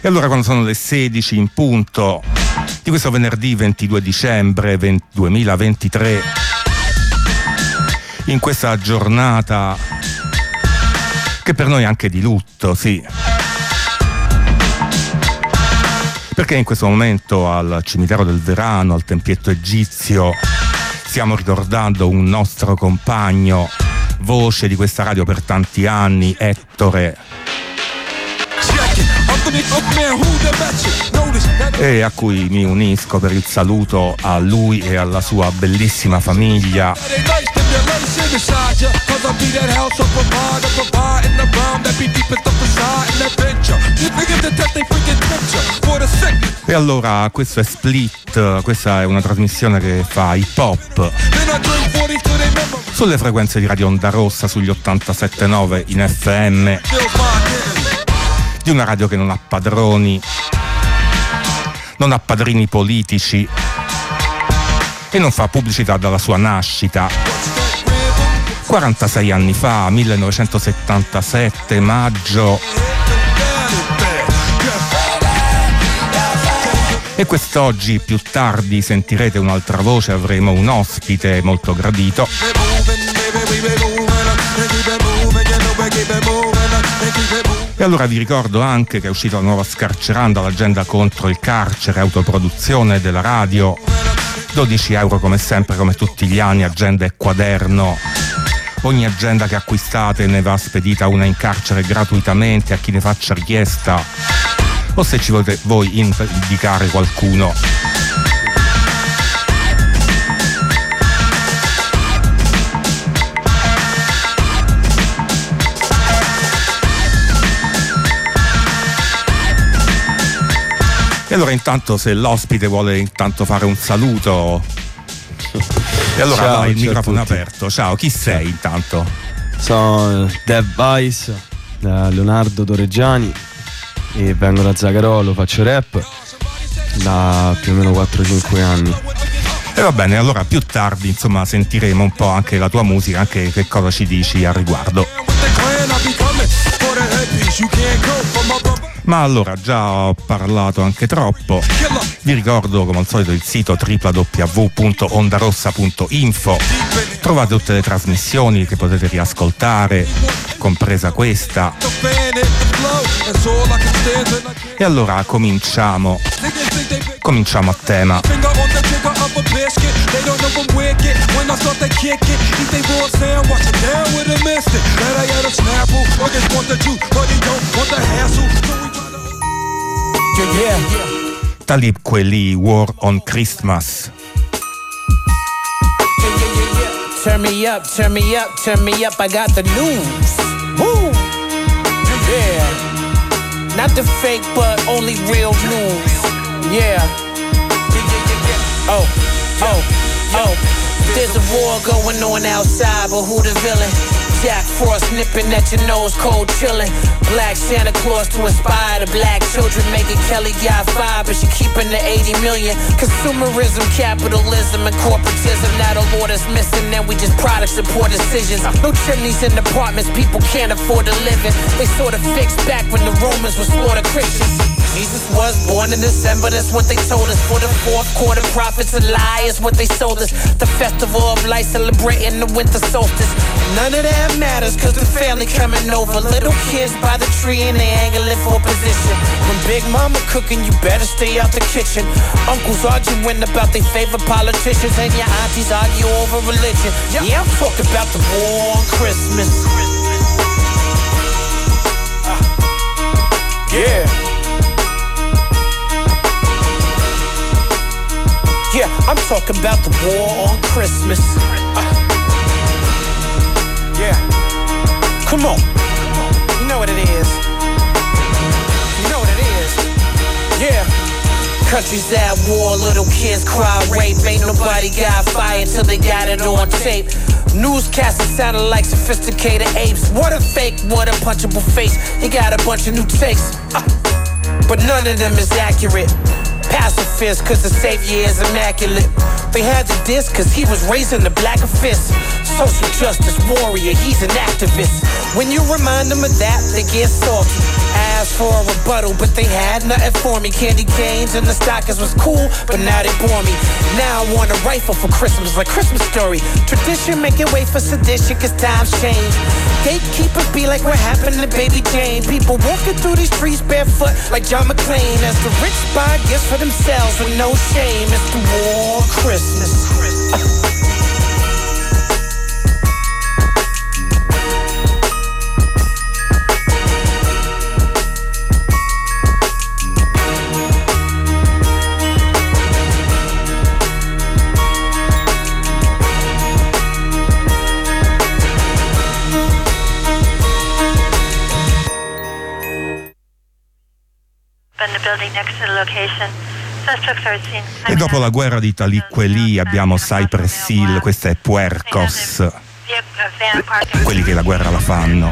allora, quando sono le 16 in punto di questo venerdì 22 dicembre 2023, in questa giornata che per noi è anche di lutto, sì, perché in questo momento al cimitero del Verano, al tempietto egizio, stiamo ricordando un nostro compagno, voce di questa radio per tanti anni, Ettore, e a cui mi unisco per il saluto a lui e alla sua bellissima famiglia. E allora questo è Split, questa è una trasmissione che fa hip hop sulle frequenze di Radio Onda Rossa, sugli 87.9 in FM, di una radio che non ha padroni, non ha padrini politici e non fa pubblicità dalla sua nascita. 46 anni fa, 1977, maggio. E quest'oggi, più tardi, sentirete un'altra voce, avremo un ospite molto gradito. E allora vi ricordo anche che è uscita la nuova Scarcerando, l'agenda contro il carcere, autoproduzione della radio, 12 euro come sempre, come tutti gli anni, agenda e quaderno. Ogni agenda che acquistate ne va spedita una in carcere gratuitamente a chi ne faccia richiesta, o se ci volete voi indicare qualcuno. E allora intanto, se l'ospite vuole intanto fare un saluto, e allora ciao, vai, il microfono aperto. Ciao, chi sei intanto? Sono Dev Vice, da Leonardo Torreggiani, e vengo da Zagarolo, faccio rap da più o meno 4-5 anni. E va bene, allora più tardi insomma sentiremo un po' anche la tua musica, anche che cosa ci dici al riguardo. Ma allora, già ho parlato anche troppo. Vi ricordo come al solito il sito www.ondarossa.info. Trovate tutte le trasmissioni che potete riascoltare, compresa questa. E allora cominciamo a tema. Talib Kweli, War on Christmas. Turn me up, turn me up, turn me up, I got the news. Woo! Yeah. Not the fake, but only real news. Yeah. Oh, oh, oh. There's a war going on outside, but who the villain? Jack Frost nipping at your nose, cold chillin'. Black Santa Claus to inspire the black children, making Kelly got 5, but she keeping the 80 million. Consumerism, capitalism, and corporatism. Now the Lord is missing, and we just product support decisions. No chimneys in apartments, people can't afford to live in. They sort of fixed back when the Romans were slaughtered Christians. Jesus was born in December, that's what they told us. For the fourth quarter, prophets a lie is what they sold us. The festival of light celebrating the winter solstice. None of that matters, cause the family coming over. Little kids by the tree and they angling for position. When Big Mama cooking, you better stay out the kitchen. Uncles arguing about their favorite politicians, and your aunties argue over religion. Yeah, I'm talking about the war on Christmas. Yeah. Yeah, I'm talking about the war on Christmas. Yeah. Come on. You know what it is. You know what it is. Yeah. Countries at war, little kids cry rape. Ain't nobody got fired till they got it on tape. Newscasters sounded like sophisticated apes. What a fake, what a punchable face. You got a bunch of new takes, but none of them is accurate. pacifist, cause the savior is immaculate. They had to diss cause he was raising the black fist. Social justice warrior, he's an activist. When you remind them of that, they get salty. Asked for a rebuttal, but they had nothing for me. Candy canes and the stockings was cool, but now they bore me. Now I want a rifle for Christmas, like Christmas Story. Tradition making way for sedition, cause times change. Gatekeepers be like what happened to Baby Jane. People walking through these streets barefoot like John McClane. As the rich buy gifts for themselves with no shame. It's the war Christmas. E dopo la guerra di Taliquelì abbiamo Cypress Hill, questa è Puercos, quelli che la guerra la fanno.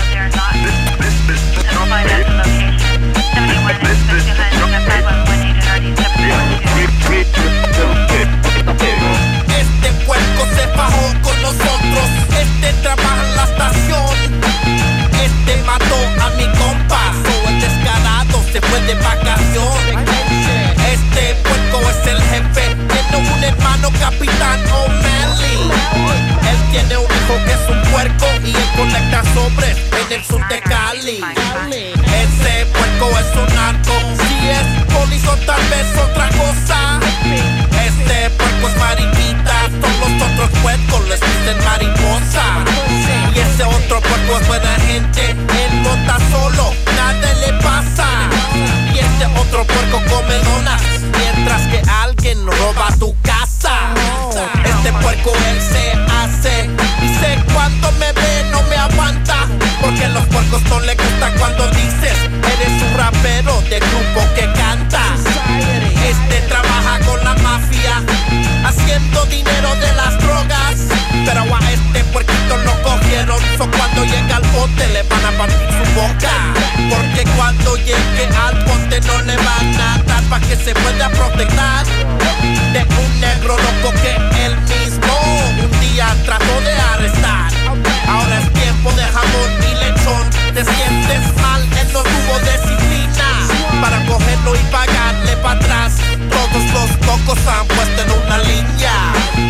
Este puerco se fajó con nosotros, este trabaja en la estación, este mató a mi compa, so el descarado se fue de vacación. Este puerco es el jefe, tiene un hermano capitán O'Malley. Él tiene un hijo que es un puerco y él colecta sobres en el sur de Cali. Ese puerco es un narco, si es polis o tal vez otra cosa. Este puerco es mariquita, todos los otros puercos les dicen mariposa. Y ese otro puerco es buena gente, él monta solo, nada le pasa. Y este otro puerco come donas, mientras que alguien roba tu casa. Este puerco él se hace, y sé cuando me ve no me aguanta, porque los puercos no le gusta cuando dices eres un rapero de grupo que canta. Este trabaja con la mafia, haciendo dinero de las drogas, pero a este puerquito lo cogieron, so cuando llega al bote le van a partir su boca, porque cuando llegue al bote no le van a dar pa' que se pueda proteger de un negro loco que él mismo un día trató de arrestar. Ahora es tiempo de jamón y lechón, te sientes mal, él no tuvo disciplina para cogerlo y pagarle para atrás. Todos los cocos han puesto en una línea.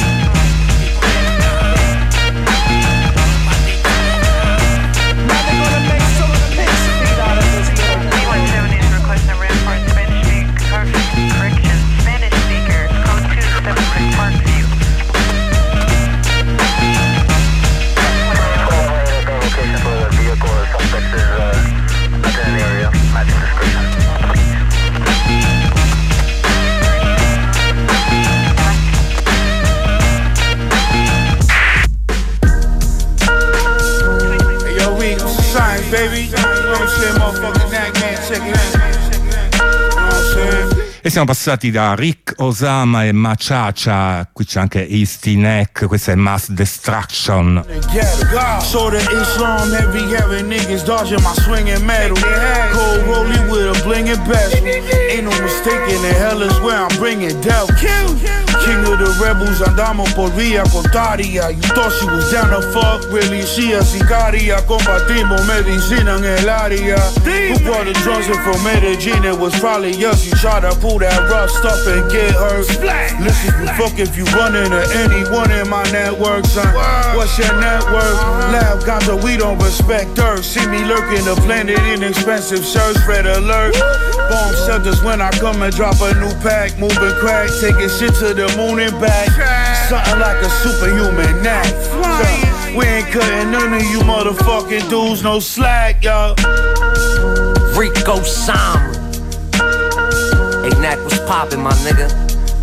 Baby, you know what I'm saying, motherfucking Knack Man, check it out. You know what I'm saying? E siamo passati da Rick Osama e Machacha, qui c'è anche Easty Neck, questa è Mass Destruction. So the Islam heavy having niggas dodging my swinging metal. Cold rolling with a blinging bezel. Ain't no mistaking the hell is where I'm bringing death. King of the rebels, andamos por vía contraria. You thought she was down to fuck, really she a sicaria. Combatimos medicina en el área. Who brought the drugs in from Medellin? It was probably us. You try to pull that rough stuff and get hurt. Listen, you fuck if you run into anyone in my network, son. What's your network? Lab Gonzo, we don't respect her. See me lurking the planet in expensive shirts. Red alert. Bomb shelters when I come and drop a new pack. Moving crack, taking shit to the moon and back. Something like a superhuman knack. We ain't cutting none of you motherfucking dudes no slack, y'all. Rico Sama. Hey, Knack was poppin', my nigga.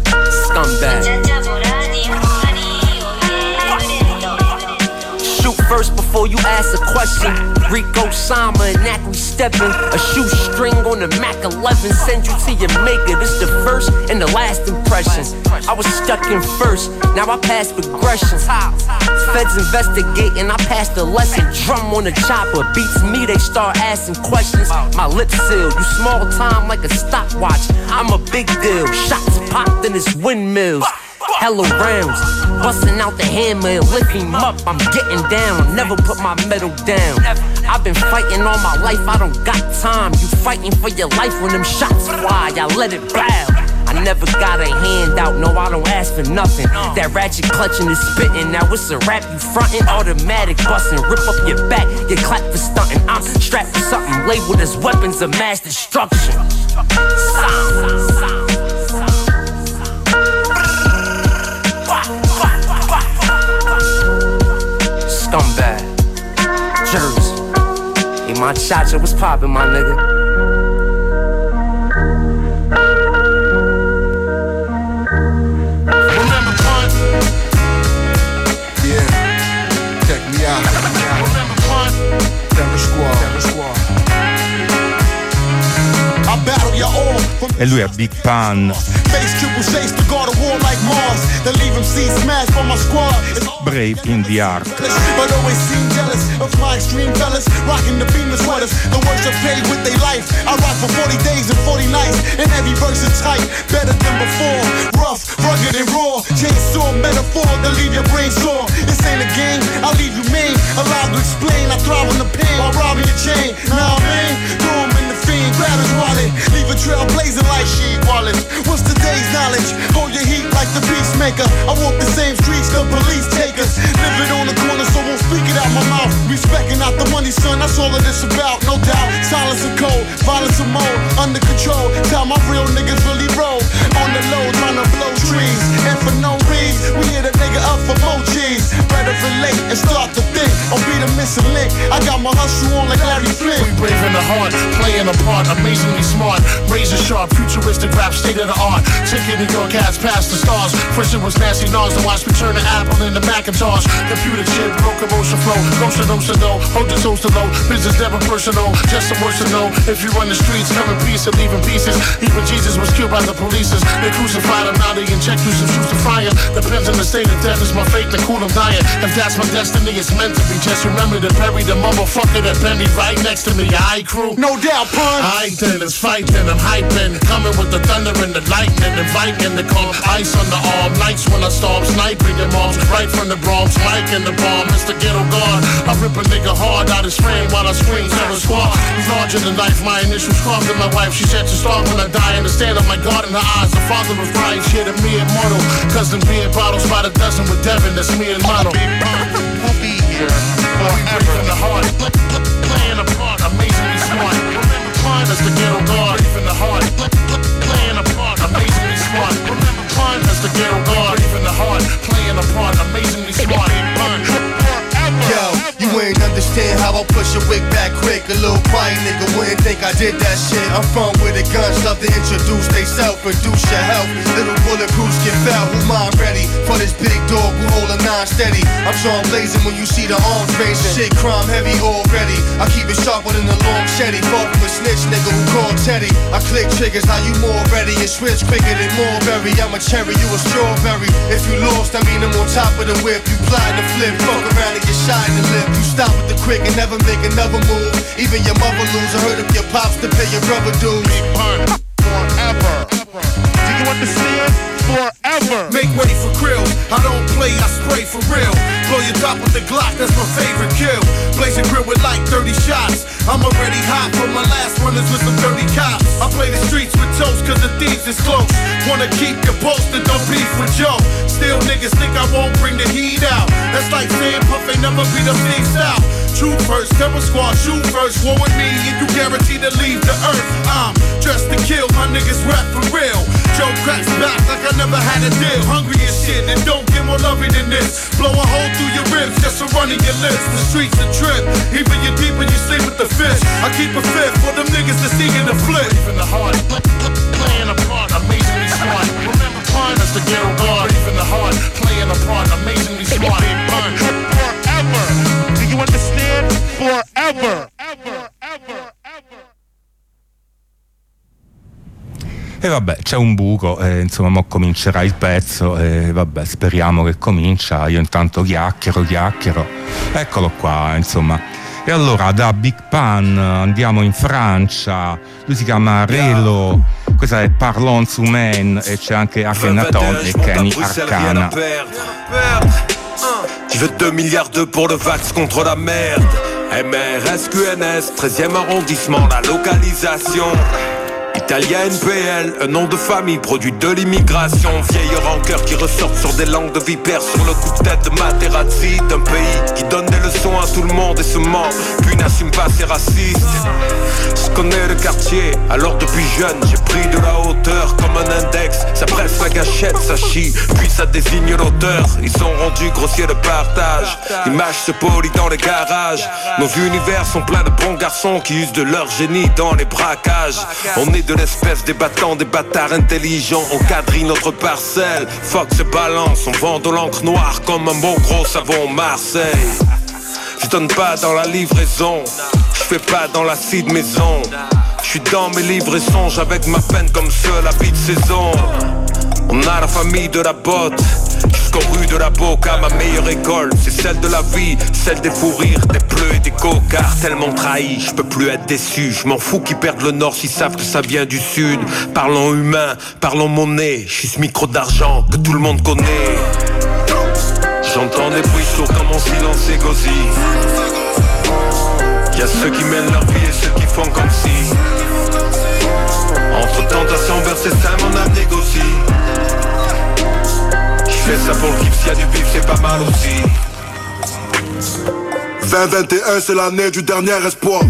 Scumbag. Shoot first before you ask a question. Rico Sama and Knack, we steppin'. A shoestring on the Mac 11. Send you to your maker. This the first and the last impression. I was stuck in first, now I pass progression. Feds investigating, I passed the lesson. Drum on the chopper, beats me, they start asking questions. My lips sealed, you small time like a stopwatch. I'm a big deal, shots popped in his windmills. Hello rounds, busting out the hammer and lift him up. I'm getting down, never put my medal down. I've been fighting all my life, I don't got time. You fighting for your life when them shots fly, I let it bow. I never got a handout, no I don't ask for nothing. That ratchet clutching is spitting, now it's a rap you frontin'. Automatic bustin', rip up your back, you clap for stuntin'. I'm strapped for something labeled as weapons of mass destruction. Scumbag, Jersey. Hey, my cha-cha was poppin', my nigga. E lui è Big Pun. Brave in the Art. But always seem jealous of my extreme fellas rocking the beamer sweaters. The worst are paid with their life. I rock for 40 days and 40 nights, and every verse is tight, better than before. Rough, rugged and raw, chainsaw metaphor to leave your brain sore. This ain't a game, I'll leave you mean. Allowed to explain, I thrive on the pain while robbing your chain. Now I mean, throw him in the fiend, grab his wallet, leave a trail blazing like sheep Wallace. What's today's knowledge? Hold your heat like the peacemaker. I walk the same streets the police take us. Living on the corner, so won't speak it out my mouth. Respecting out the money, son, that's all of this about. No doubt, silence and cold, violence and more. Under control, tell my real niggas really roll. On the low, trying to blow trees. And for no reason, we hit a nigga up for more cheese. Better relate and start to think, or be the missing link. I got my hustle on like Larry Flint. We brave in the heart, playing a part, amazingly smart. Razor sharp, futuristic rap, state of the art. Taking New York hats past the stars. First it was Nancy Nas, then watch me turn the Apple into Macintosh. Computer chip, locomotion flow, motion to know. Hold your toes to low, business never personal. Just some words to know. If you run the streets, come in peace and leave in pieces. Even Jesus was killed by the police. They crucified him, now they inject you some shoes to fire. Depends on the state of death, is my fate to cool them dying. If that's my destiny, it's meant to be. Just remember to bury the motherfucker that bent me right next to me. I crew, no doubt, pun. I then it's fighting, I'm hyping. Coming with the thunder and the lightning. Inviting the calm, ice on the arm. Nights when I storm, sniping your moms. Right from the Bronx, Mike in the bomb. Mr. Ghetto God, I rip a nigga hard out his frame while I scream. Terror squad, larger than life. My initials carved in my wife. She said to starve when I die. Understand of my God in her eyes. The father of Christ, shit of me immortal. Cousin beer bottles by the dozen with Devin. That's me and Mono. We'll be here forever in the heart. Playing a part, amazingly smart. Remember Pun, that's the Ghetto God. In the heart. Playing a part, amazingly smart. Remember Pun, that's the Ghetto God. In the heart. Playing a part, amazingly smart. Yo, you ain't understand how I push a wig back quick. A little quiet nigga wouldn't think I did that shit. I'm from where the guns love to introduce they self, reduce your health. Little bulletproofs get fell, who mind ready for this big dog who hold a nine steady. I'm Sean blazing when you see the arms raising. Shit crime heavy already. I keep it sharper than a long shetty. Far from a snitch nigga who called Teddy. I click triggers, now you more ready. And switch quicker than Mulberry. I'm a cherry, you a strawberry. If you lost, I mean I'm on top of the whip. You plotting to flip, fuck around and get shot in the lip. You stop with the quick and never make another move. Even your mother lose. I heard of your pops to pay your brother dues. Big Pun, forever. Do you understand? Forever. Make way for krill. I don't play, I spray for real. Blow your top with the Glock, that's my favorite kill. Blazing grill with like 30 shots. I'm already hot from my last runners with some 30 cops. I play the streets with toast cause the thieves is close. Wanna keep your posted, don't beef with Joe. Still niggas think I won't bring the heat out. That's like saying Puff ain't never beat a beast out. Shoot first, terror squad, shoot first. War with me and you guaranteed to leave the earth. I'm dressed to kill, my niggas rap for real. Joe cracks back like I never had a deal. Hungry as shit and don't get more loving than this. Blow a hole through your ribs just to run in your lips. The streets a trip, even you deep when you sleep with the fish. I keep a fifth for them niggas to see in the flip. In the heart, playing a part, amazingly smart. Remember Pun, that's the Ghetto God. In the heart, playing a part, amazingly smart. Pun, forever. E vabbè, c'è un buco, insomma, mo comincerà il pezzo e vabbè, speriamo che comincia. Io intanto chiacchiero. Eccolo qua, insomma. E allora da Big Pan andiamo in Francia. Lui si chiama Relo, questa è Parlons Humain e c'è anche Akhenaton e Kenny Arcana. Je veux 2 milliards d'euros pour le vax contre la merde. MRS, QNS, 13e arrondissement, la localisation. Italien NPL, un nom de famille, produit de l'immigration. Vieille rancœur qui ressortent sur des langues de vipères, sur le coup de tête de Materazzi. D'un pays qui donne des leçons à tout le monde et se ment, puis n'assume pas ses racistes. Je connais le quartier, alors depuis jeune j'ai pris de la hauteur comme un index. Ça presse la gâchette, ça chie, puis ça désigne l'auteur. Ils sont rendus grossiers de partage, l'image se polie dans les garages. Nos univers sont pleins de bons garçons qui usent de leur génie dans les braquages. On est de l'espèce des battants, des bâtards intelligents. On quadrille notre parcelle, Fox se balance. On vend de l'encre noire comme un bon gros savon Marseille. Je donne pas dans la livraison, je fais pas dans l'acide maison. Je suis dans mes livres et songes avec ma peine comme seul habit de saison. On a la famille de la botte, jusqu'aux rues de la Boca. Ma meilleure école, c'est celle de la vie, celle des fous rires, des bleus et des cocards. Tellement trahi, je peux plus être déçu. Je m'en fous qu'ils perdent le nord s'ils savent que ça vient du sud. Parlons humain, parlons monnaie. Je suis ce micro d'argent que tout le monde connaît. J'entends des bruits sourds quand mon silence est gauzy. Y'a ceux qui mènent leur vie et ceux qui font comme si. Entre tentation vers ces seins, mon âme négocie. J'fais ça pour le kiff, s'il y a du bif, c'est pas mal aussi. 2021, c'est l'année du dernier espoir.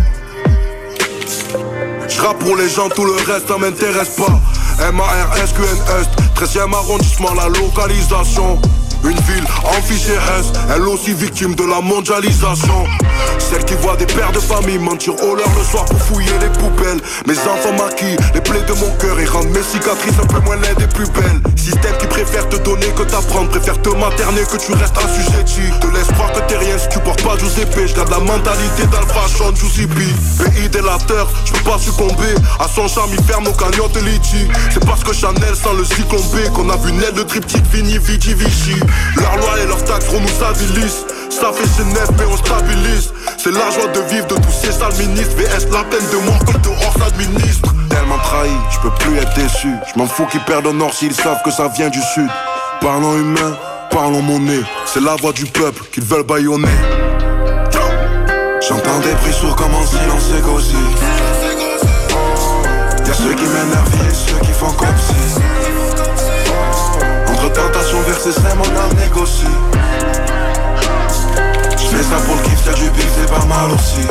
J'rappe pour les gens, tout le reste, ça m'intéresse pas. MARSQNS, 13e arrondissement, la localisation. Une ville en fichier S, elle aussi victime de la mondialisation. Celle qui voit des pères de famille mentir au leur le soir pour fouiller les poubelles. Mes enfants maquillent les plaies de mon cœur et rendent mes cicatrices un peu moins laides et plus belles. Système qui préfère te donner que t'apprendre, préfère te materner que tu restes assujetti. Te laisse croire que t'es rien si tu portes pas Giuseppe. J'garde la mentalité dans le fashion Giuseppe. Pays délateur, j'peux pas succomber à son charme, il ferme nos cagnottes litchi. C'est parce que Chanel sans le cyclone B qu'on a vu naître le triptyque Vini Vici Vichy. Leur loi et leurs taxes nous avilissent. Ça fait chez neuf mais on stabilise. C'est la joie de vivre de tous ces sales ministres. VS la peine de mort comme dehors s'administre. Tellement trahi, je peux plus être déçu. Je m'en fous qu'ils perdent au nord s'ils savent que ça vient du sud. Parlons humain, parlons monnaie. C'est la voix du peuple qu'ils veulent bâillonner. J'entends des bruits sourds comme en silence négocie. Y'a ceux qui mènent leur vie et ceux qui font comme si. Entre tentation vers ces seins, mon âme négocie. J'fais ça pour le kiff, c'est du bif, c'est pas mal aussi.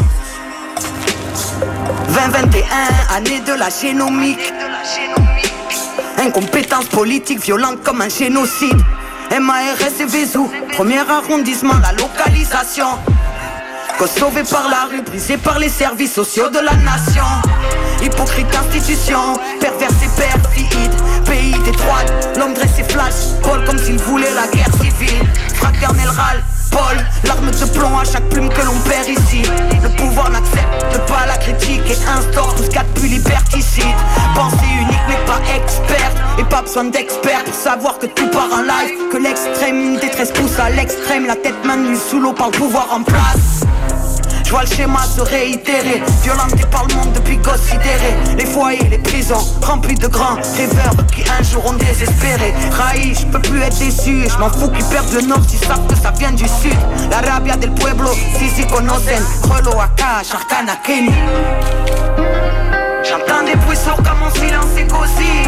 2021, année de la génomique. Incompétence politique violente comme un génocide. MARS et Vézou, premier arrondissement, la localisation. Cause sauvée par la rue, brisée par les services sociaux de la nation. Hypocrite institution, perverse et perfide. Pays des droites, l'homme dressé flash Paul comme s'il voulait la guerre civile. Fraternel râle, Paul, l'arme de plomb à chaque plume que l'on perd ici. Le pouvoir n'accepte pas la critique et instaure tout ce qu'il y a de plus liberticide. Pensée unique mais pas experte, et pas besoin d'experts pour savoir que tout part en live. Que l'extrême détresse pousse à l'extrême, la tête maintenue sous l'eau par le pouvoir en place. Je vois le schéma se réitérer, violenté par le monde depuis gosse sidéré. Les foyers, les prisons, remplis de grands rêveurs qui un jour ont désespéré. Raï, je peux plus être déçu, je m'en fous qu'ils perdent le nord s'ils savent que ça vient du sud. La rabia del pueblo, si conocen, Relo acá, Arcana, Kenny. J'entends des bruits sourds comme mon silence est cosy.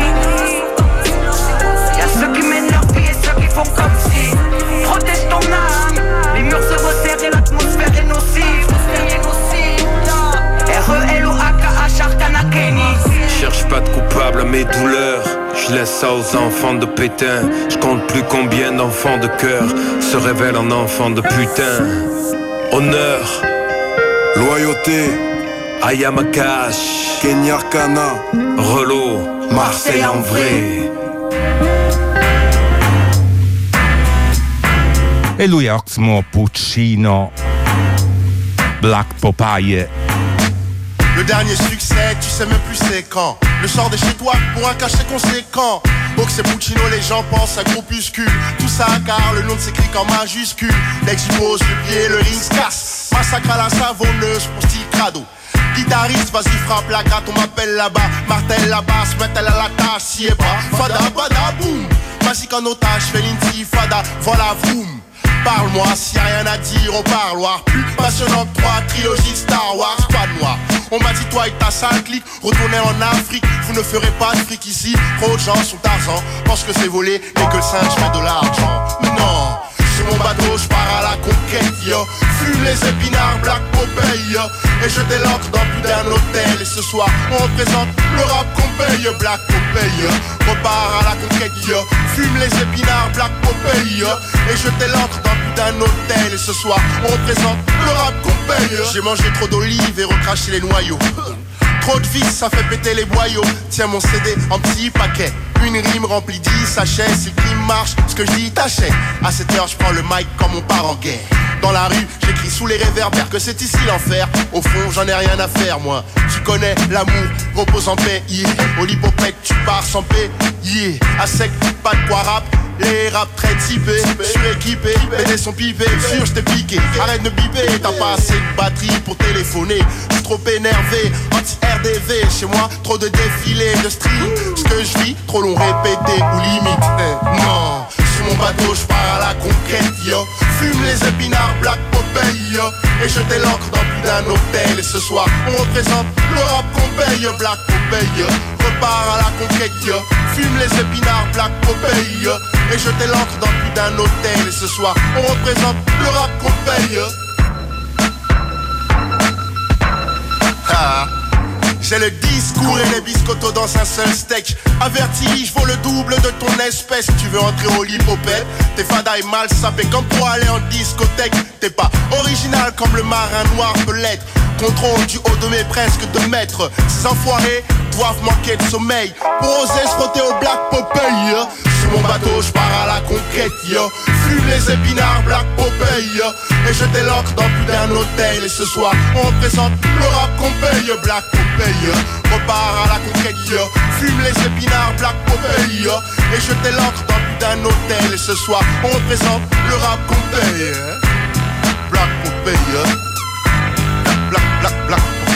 Y'a ceux qui mènent leur vie et ceux qui font comme si. Protège ton âme, les murs se resserrent et l'atmosphère est nocive. R-E-L-O-A-K-H, Arcana, Kenny. Cherche pas de coupable à mes douleurs. Je laisse ça aux enfants de Pétain. Je compte plus combien d'enfants de cœur se révèlent en enfants de putain. Honneur, loyauté, Ayamakash, Kenny Arcana, Relo, Marseille en vrai. E lui è Oxmo Puccino. Black Popeye. Le dernier succès, tu sais même plus c'est quand. Le sort de chez toi pour un cachet conséquent. Box et Puccino, les gens pensent à groupuscule. Tout ça car le nom s'écrit qu'en majuscule. Dès que j'y pose le pied, le ring se casse. Massacre à la savonneuse pour style crado. Guitariste, vas-y frappe la gratte, on m'appelle là-bas. Martel la basse, met-elle à la tâche, si est pas. Fada, bada, boum. Magique en otage, fais l'intifada, voilà vroom. Parle-moi, s'il y a rien à dire au parloir. Plus passionnant que 3 trilogies Star Wars, pas de noir. On m'a dit toi et ta sale clique, retournez en Afrique. Vous ne ferez pas de fric ici. Trop de gens sont Tarzan, pensent que c'est volé et que le singe fait de l'argent. Mais non, sur mon bateau je pars à la conquête, yo. Fume les épinards, Black Popeye, yo. Et je délanque dans plus d'un hôtel. Et ce soir on représente le rap qu'on paye, Black Popeye, yo. Repars à la conquête, yo. Fume les épinards, Black Popeye, yo. Et je délanque dans plus d'un hôtel. Et ce soir on représente le rap qu'on paye, yo. J'ai mangé trop d'olives et recraché les noyaux. Trop de vis, ça fait péter les boyaux. Tiens mon CD en petit paquet. Une rime remplie 10 sachets. Si le crime marche, ce que je dis t'achètes. À 7 heures je prends le mic comme on part en guerre. Dans la rue, j'écris sous les réverbères que c'est ici l'enfer. Au fond, j'en ai rien à faire, moi. Tu connais l'amour, repose en paix, yeah. Au lipopète, tu pars sans paix, yeah. À sec, pas de quoi rap. Les rap très typés, suréquipés, BD sont pipés, sûr je t'ai piqué. Arrête de biper, t'as pas assez de batterie pour téléphoner. Je suis trop énervé, anti-RDV. Chez moi, trop de défilés, de stream. Ce que je vis, trop long répété ou limite. Non, sur mon bateau, je pars à la conquête, yo. Fume les épinards, Black Popeye, yo. Et je l'ancre dans plus d'un hôtel. Et ce soir, on représente le rap qu'on paye, Black Popeye, yo. Repars à la conquête, yo. Fume les épinards, Black Popeye, yo. Et je l'ancre dans plus d'un hôtel. Et ce soir, on représente le rap qu'on paye, yo. Ah. J'ai le discours et les biscottos dans un seul steak. Averti, je vaux le double de ton espèce. Tu veux entrer au lipopète, tes fadas est mal sapé comme pour aller en discothèque. T'es pas original comme le marin noir peut l'être. Contrôle du haut de mes presque 2 mètres. Ces enfoirés doivent manquer de sommeil pour oser se frotter au Black Popeye, yo. Sur mon bateau, je pars à la conquête, yo. Fume les épinards, Black Popeye, yo. Et je l'ancre dans plus d'un hôtel. Et ce soir, on représente le rap qu'on paye, Black Popeye, yo. Repars à la conquête, yo. Fume les épinards, Black Popeye, yo. Et je l'ancre dans plus d'un hôtel. Et ce soir, on représente le rap qu'on paye, Black Popeye, yo. Black, black, black,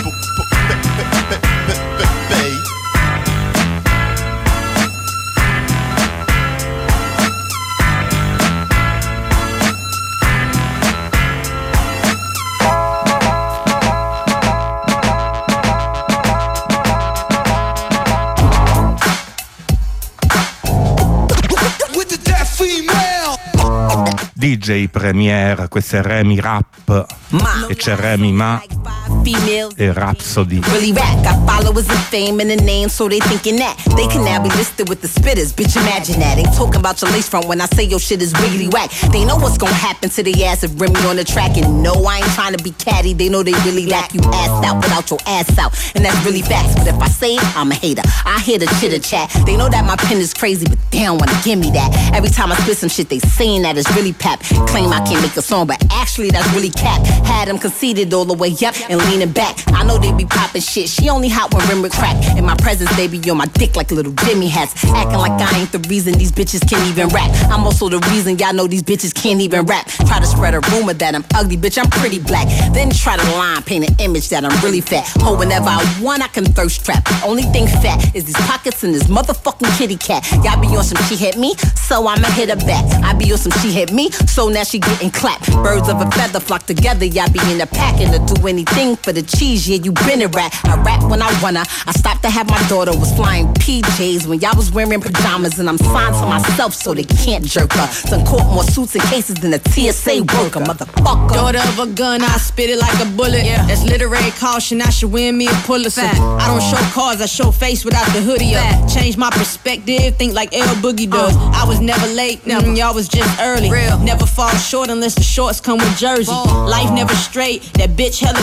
DJ Premier, questo è Remy Rap e c'è Remy Ma e Rhapsody. Really rap, got followers and fame and a name, so they thinking that they can now be listed with the spitters. Bitch, imagine that. Ain't talking about your lace front when I say your shit is wiggity whack. They know what's gonna happen to the ass if Remy on the track. And no, I ain't trying to be catty. They know they really lack you ass out without your ass out, and that's really facts. But if I say it, I'm a hater. I hear the chitter chat. They know that my pen is crazy, but they don't wanna give me that. Every time I spit some shit, they saying that it's really pap. Claim I can't make a song, but actually that's really cap. Had them conceited all the way up and leaning back. I know they be popping shit. She only hot when rim crack. In my presence, they be on my dick like little Jimmy hats. Acting like I ain't the reason these bitches can't even rap. I'm also the reason y'all know these bitches can't even rap. Try to spread a rumor that I'm ugly, bitch, I'm pretty black. Then try to line paint an image that I'm really fat. Oh, whenever I want, I can thirst trap. Only thing fat is these pockets and this motherfucking kitty cat. Y'all be on some she hit me, so I'ma hit her back. I be on some she hit me, so now she getting clapped. Birds of a feather flock together, y'all be in a pack and to do anything for the cheese. Yeah, you been a rat. I rap when I wanna. I stopped to have my daughter was flying PJs when y'all was wearing pajamas, and I'm signed to myself so they can't jerk her. Done caught more suits and cases than a TSA worker, motherfucker. Daughter of a gun, I spit it like a bullet. Yeah. That's literary caution, I should win me a Pulitzer. I don't show cars, I show face without the hoodie up. Change my perspective, think like L Boogie does. I was never late, y'all was just early. Real. Never fall short unless the shorts come with jersey. Life never straight, that bitch hella curvy.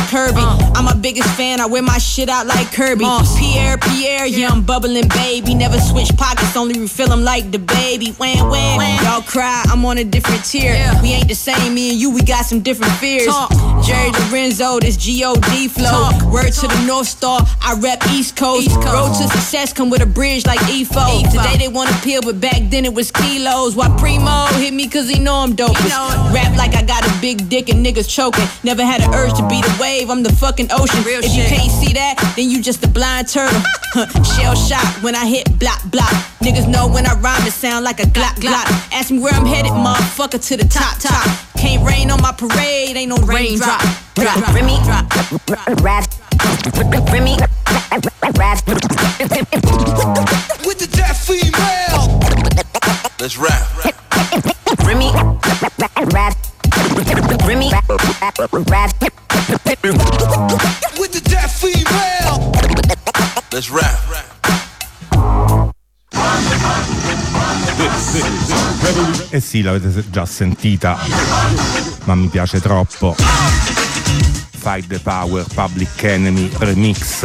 I'm my biggest fan, I wear my shit out like Kirby. Pierre, yeah, I'm bubbling, baby. Never switch pockets, only refill them like the baby. Wham. Y'all cry, I'm on a different tier. We ain't the same, me and you, we got some different fears. Jerry Lorenzo, this G.O.D. flow. Word to the North Star, I rep East Coast. Road to success come with a bridge like EFO. Today they want to peel, but back then it was kilos. Why Primo hit me cause he know I'm dope. Rap like I got a big dick and niggas choking. Never had an urge to be the wave, I'm the fucking ocean. If you can't see that, then you just a blind turtle. Shell shot when I hit block. Niggas know when I rhyme it sound like a glock. Ask me where I'm headed, motherfucker, to the top. Can't rain on my parade, ain't no raindrop. Remy, rap. Remy, rap. With the deaf female. Let's rap. Remy, rap. Remy, rap. With the deaf female. Let's rap. Eh sì, l'avete già sentita, ma mi piace troppo. Fight the Power, Public Enemy Remix.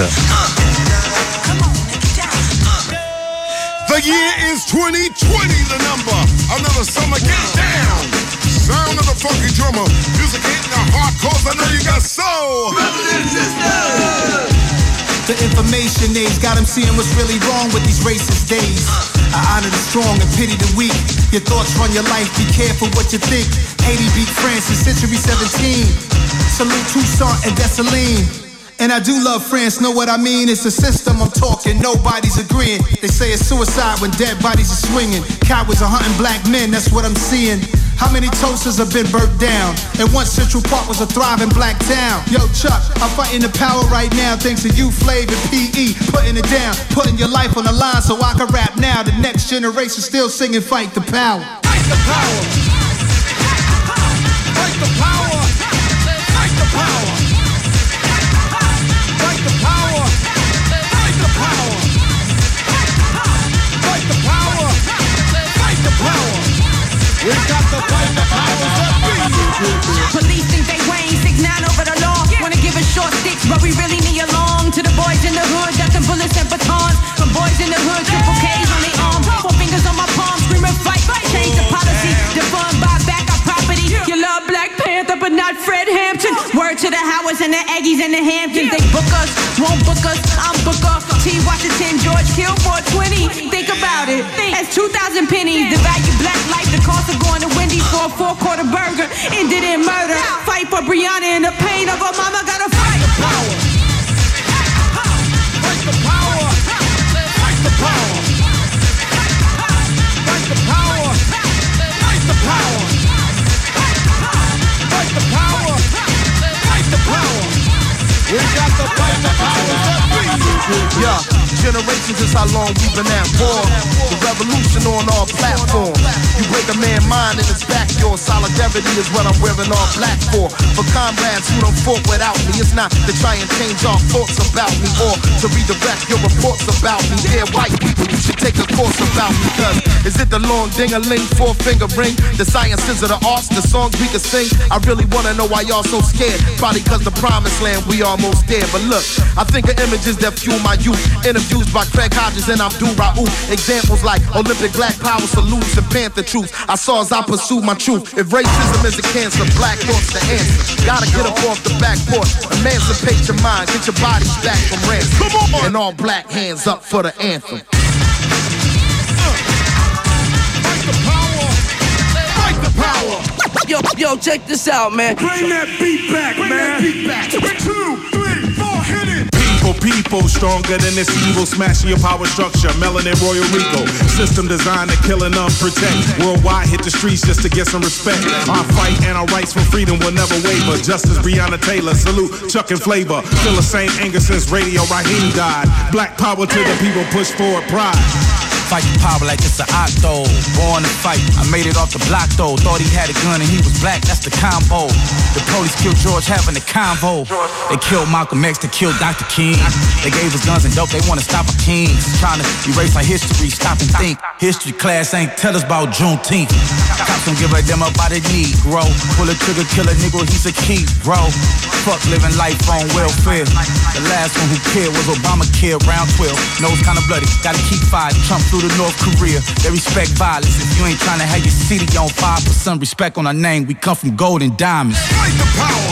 The year is 2020, the number. Another summer, get down. Sound of the funky drummer. Music hitting the heart, cause I know you got soul. Brothers and sisters. The information age got them seeing what's really wrong with these racist days. I honor the strong and pity the weak. Your thoughts run your life, be careful what you think. Haiti beat France in century 17. Salute Toussaint and Dessalines. And I do love France, know what I mean? It's a system I'm talking, nobody's agreeing. They say it's suicide when dead bodies are swinging. Cowards are hunting black men, that's what I'm seeing. How many toasters have been burnt down? And once Central Park was a thriving black town. Yo, Chuck, I'm fighting the power right now thanks to you, Flav and P.E. Putting it down, putting your life on the line so I can rap now. The next generation still singing Fight the Power. Fight the power. Fight the power. Fight the power. Fight the power. Fight the power. Fight the power. Fight the power. We got to fight the powers that be. Police think they weighing 6'9" over the law. Wanna give us short sticks, but we really need a long. To the boys in the hood, ducking bullets and batons. From boys in the hood, triple K's on their arm. 4 fingers on my palm, screaming fight. Change the policy, defund, buy back our property. You love Black Panther, but not Fred Hampton. Word to the Howards and the Aggies and the Hamptons. They book us, won't book us, I'm Booker. T. Washington, George Kill 420. Think about it, that's 2,000 pennies. The value black life, the cost of going to Wendy's for a 4-quarter burger. Ended in murder. Fight for Brianna and the pain of her mama. Gotta fight the power. Fight the power. Fight the power. Fight the power. Fight the power. Fight the power. Fight the power. We got to fight the powers that be. Yeah, generations is how long we've been at war. The revolution on all platforms. You break a man's mind and it's back yours. Solidarity is what I'm wearing all black for. For comrades who don't fought without me, it's not to try and change our thoughts about me or to redirect your reports about me. Yeah, white people, you should take a course about me. Cause is it the long ding-a-ling, 4-finger ring? The sciences of the arts, the songs we can sing? I really wanna know why y'all so scared. Probably cause the promised land we almost there. But look, I think of images that fuel my youth. Interviews by Craig Hodges and Abdul Raouf. Examples like Olympic Black Power salutes and Panther truth. I saw as I pursued my truth. If racism is a cancer, black thoughts the answer. Gotta get up off the back porch. Emancipate your mind, get your bodies back from ransom. Come on! And all black hands up for the anthem. Fight the power! Fight the power! Yo, check this out, man. Bring that beat back, man. 2, 3, 4, hit it. People stronger than this evil, smashing your power structure. Melanin Royal Rico, system designed to kill and unprotect. Worldwide hit the streets just to get some respect. Our fight and our rights for freedom will never waver. Justice Breonna Taylor, salute Chuck and Flavor. Feel the same anger since Radio Raheem died. Black power to the people, push forward pride. fight the power like it's an octo. Born to fight, I made it off the block though. Thought he had a gun and he was black, that's the combo. The police killed George having a convo. They killed Malcolm X, they killed Dr. King. They gave us guns and dope, they wanna stop our kings. Trying to erase our history, stop and think. History class ain't tell us about Juneteenth. Cops don't give a damn about a Negro. Pull a trigger, kill a nigga, he's a key, bro. Fuck living life on welfare. The last one who cared was Obamacare, round 12. Nose kinda bloody, gotta keep fighting. Trump through to North Korea, they respect violence. If you ain't trying to have your city on fire, put some respect on our name. We come from gold and diamonds. Fight the power!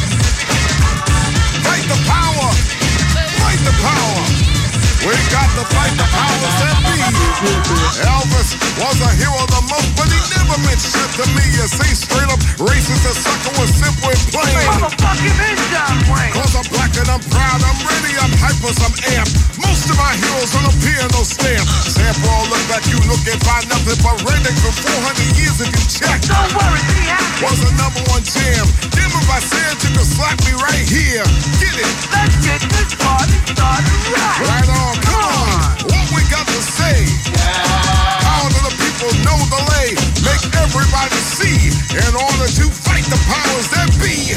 Fight the power! Fight the power! We got to fight the powers that be. Elvis was a hero the most, but he never meant shit to me. You see, straight up racist, a sucker was simple and plain. Motherfucking is John Wayne. Cause I'm black and I'm proud, I'm ready, I'm hyper, I'm amped. Most of my heroes on a piano stamp. Sample all look like you looking by nothing but redneck for 400 years if you check. Don't worry, see was a #1 jam. Damn if I said you could slap me right here. Get it? Let's get this party started right. Right on, come on. What we got to say? How do the people know the lay? Make everybody see in order to fight the powers that be.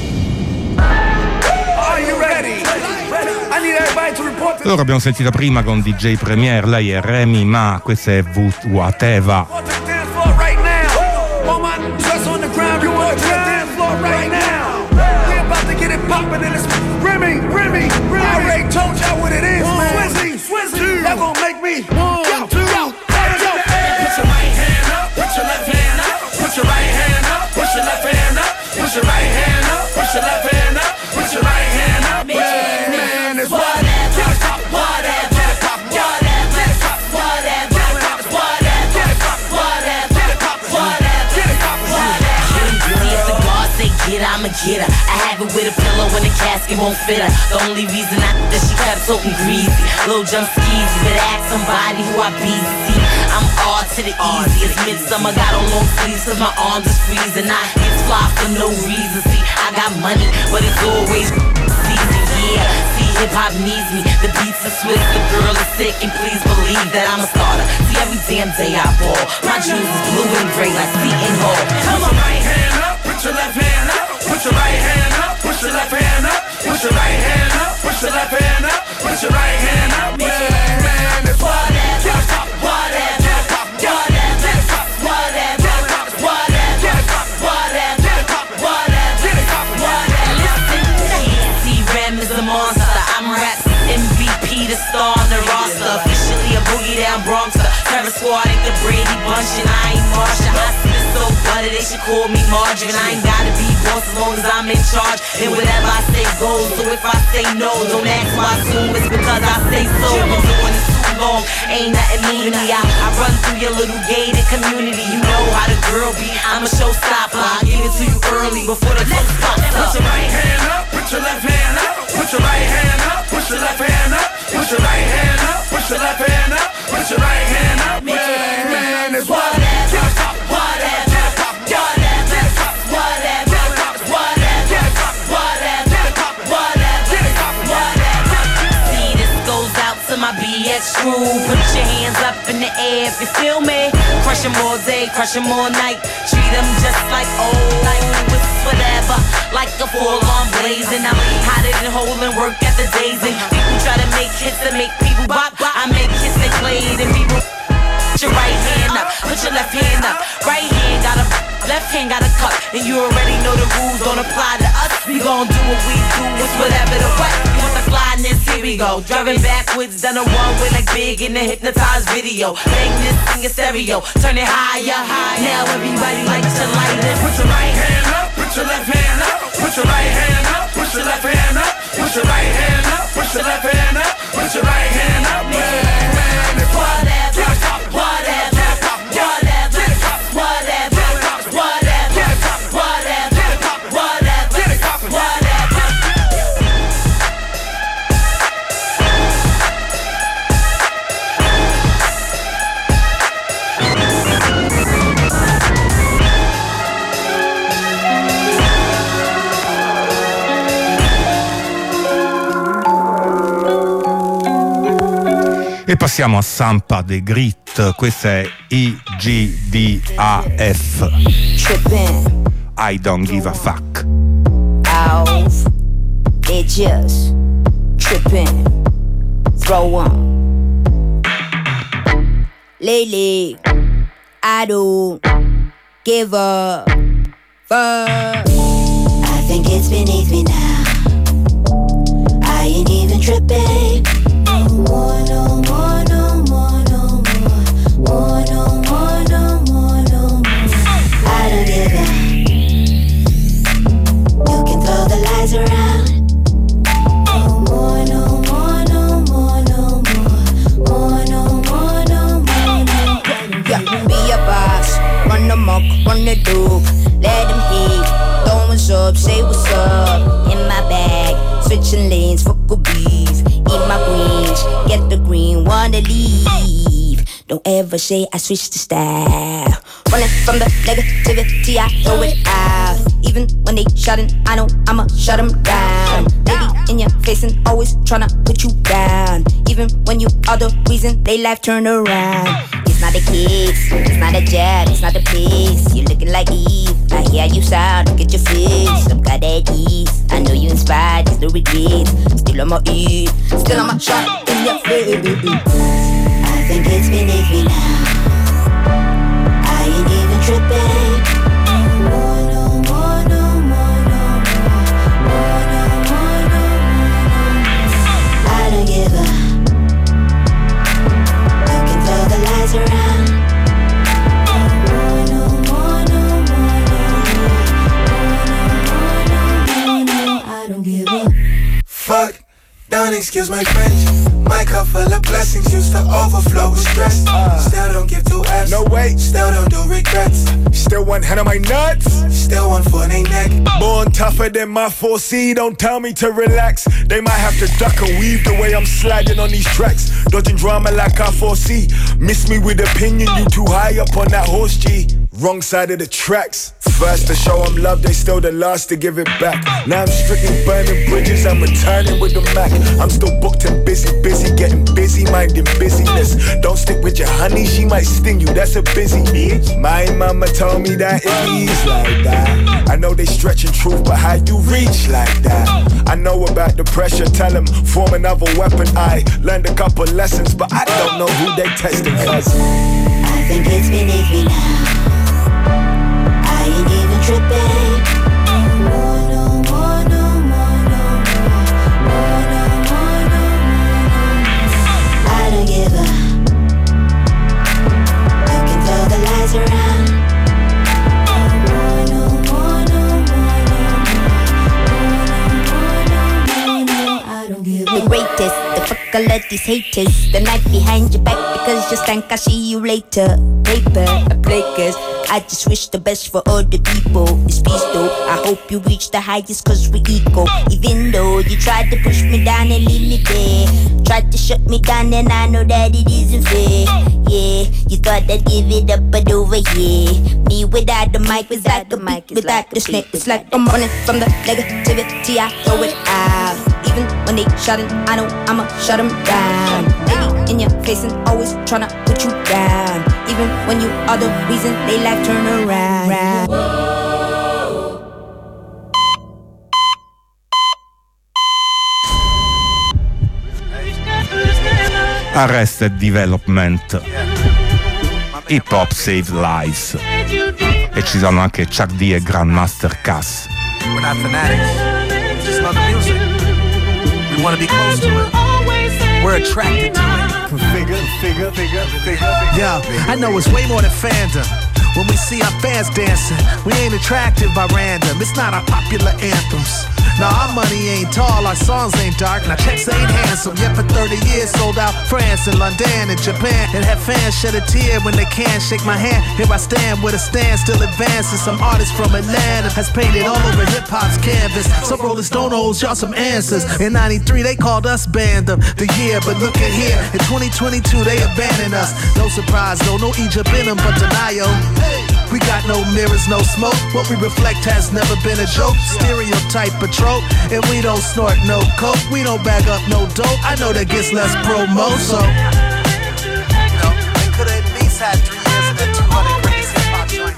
Are you ready? I need everybody to report. Allora abbiamo sentito prima con DJ Premier, lei è Remy Ma, questa è Whatever. Remy, I already told y'all what it is, man. Swizzy, that gon' make me 1, 2, go. Put your right hand up, put your left hand up, put your right hand up, put your left hand up, put your right hand up, put your left hand up, put your right hand up. Man, it's whatever. I'ma get her. I have it with a pillow and a casket won't fit her. The only reason that she kept talking greasy. Little jump skeezy, but ask somebody who I be. See, I'm all to the easy. It's midsummer, got on long sleeves cause my arms is freezing. I hits fly for no reason. See, I got money, but it's always season. Yeah, see, hip-hop needs me. The beats are swift, the girl is sick, and please believe that I'm a starter. See, every damn day I ball. My jewels is blue and gray like Seton Hall. Come on, right hand up, put your left hand up. Put your right hand up, put your left hand up, put your right hand up, put your left hand up, put your right hand up. Man, it's whatever, Ram is a monster, I'm rap MVP, the star on the roster. Officially a boogie down Bronxer. Terror Squad ain't the Brady Bunch and I ain't Marsha. I spit so butter they should call me Margarine. I ain't gotta be boss as long as I'm in charge. And whatever I say goes, so if I say no, don't ask why I assume it's because I say so. Been doing this too long, ain't nothing new to me. I run through your little gated community. You know how the girl be, I'm a showstopper. I give it to you early before the clock pops up. Put your right hand up, put your left hand up, put your right hand up, put your left hand up, put your right hand up, put your left hand up, put your right hand up. Man, it's whatever. BS crew, put your hands up in the air if you feel me. Crush them all day, crush them all night. Treat them just like old, like it's whatever. Like a full-on blazing. I'm hotter than holding work at the days. And people try to make hits that make people bop. I make hits that played and people. Put your right hand up, put your left hand up. Right hand got a, left hand got a cup. And you already know the rules don't apply to us. We gon' do what we do, it's whatever the what. You want the flyness, here we go. Driving backwards, done a one-way like Big in the hypnotized video. Bang this thing in stereo, turn it higher. Now everybody likes to light it. Put your right hand up, put your left hand up. Put your right hand up, put your left hand up. Put your right hand up, put your left hand up. Put your right hand up, man, it's whatever. E passiamo a Sampa de Grit, questa è IGDAF. I don't give a fuck. Off, they just tripping. Throw on. Lately, I don't give a fuck. I think it's beneath me now. I ain't even tripping. No more, no more, no more, no more. More, no more, no more, no more. I don't give a. You can throw the lies around. No more, no more, no more, no more. More, no more, no more, no more. Yeah, be a boss, run amok, run the duke. Let him hate, throw what's up, say what's up. In my bag, switching lanes, fuck a beef. Eat my greens, get the green, wanna leave. Don't ever say I switched the style. Running from the negativity, I throw it out. Even when they shoutin', I know I'ma shut them down. Lady in your face and always tryna put you down. Even when you are the reason they life turn around. It's not the kids, it's not a job, it's not the place. You looking like Eve, I hear you sound, look at your face. I'm got that ease, I know you inspired, there's no regrets. Still on my eat, still on my shot in your face. I think it's beneath me now. I ain't even tripping. No more, no more, no more, no more. More, no more, no more, no more. I don't give a. You can throw the lies around. No more, no more, no more, no more. More, no more, no more, no more. I don't give a. Fuck, don't excuse my French. My cup full of blessings used to overflow with stress. Still don't give two F's. No way. Still don't do regrets. Still one hand on my nuts. Still one foot in their neck. Born tougher than my 4C. Don't tell me to relax. They might have to duck and weave the way I'm sliding on these tracks. Dodging drama like I foresee. Miss me with opinion. You too high up on that horse G. Wrong side of the tracks. First to show them love, they still the last to give it back. Now I'm strictly burning bridges, I'm returning with the Mac. I'm still booked and busy, getting busy, minding busyness. Don't stick with your honey, she might sting you, that's a busy bitch. My mama told me that it is like that. I know they stretching truth, but how you reach like that? I know about the pressure, tell them form another weapon. I learned a couple lessons, but I don't know who they testing, cause I think it's beneath me now. I ain't even tripping. No more, no more, no more, no more. More, no more, no more, no more. I don't give a. You can throw the lies around. No more, no more, no more, no more. More, no more, no more, no more. I don't give a. The greatest, the fuck all of these haters. The knife behind your back because you stank, I see you later. Paper, I play cause I just wish the best for all the people. It's peace though, I hope you reach the highest cause we equal. Even though you tried to push me down and leave me there. Tried to shut me down and I know that it isn't fair. Yeah, you thought I'd give it up but over here. Me without the mic, without the mic, without the snake. It's like I'm running from the negativity, I throw it out. Even when they shoutin', I know I'ma shut them down. Lady in your face and always tryna put you down. Even when you are the reason they life turn around. Arrested Development, Hip Hop Save Lives, e ci sono anche Chuck D e Grandmaster Cass. We're not fanatics, just love the music. We want to be close to it. We're attracted to it. Figure. Yo, I know it's way more than fandom. When we see our fans dancing, we ain't attracted by random. It's not our popular anthems. Now our money ain't tall, our songs ain't dark, and our checks ain't handsome. Yet for 30 years sold out France and London and Japan, and have fans shed a tear when they can't shake my hand. Here I stand with a stand still advancing. Some artist from Atlanta has painted all over hip-hop's canvas. Some Rolling Stone owes y'all some answers. In 93 they called us Band of the Year, but look at here, in 2022 they abandoned us. No surprise though, no Egypt in them but denial. We got no mirrors, no smoke. What we reflect has never been a joke. Stereotype patrol, and we don't snort no coke. We don't bag up no dope. I know that gets less promo, so just had 3 years of that 200 greatest hip hop joint.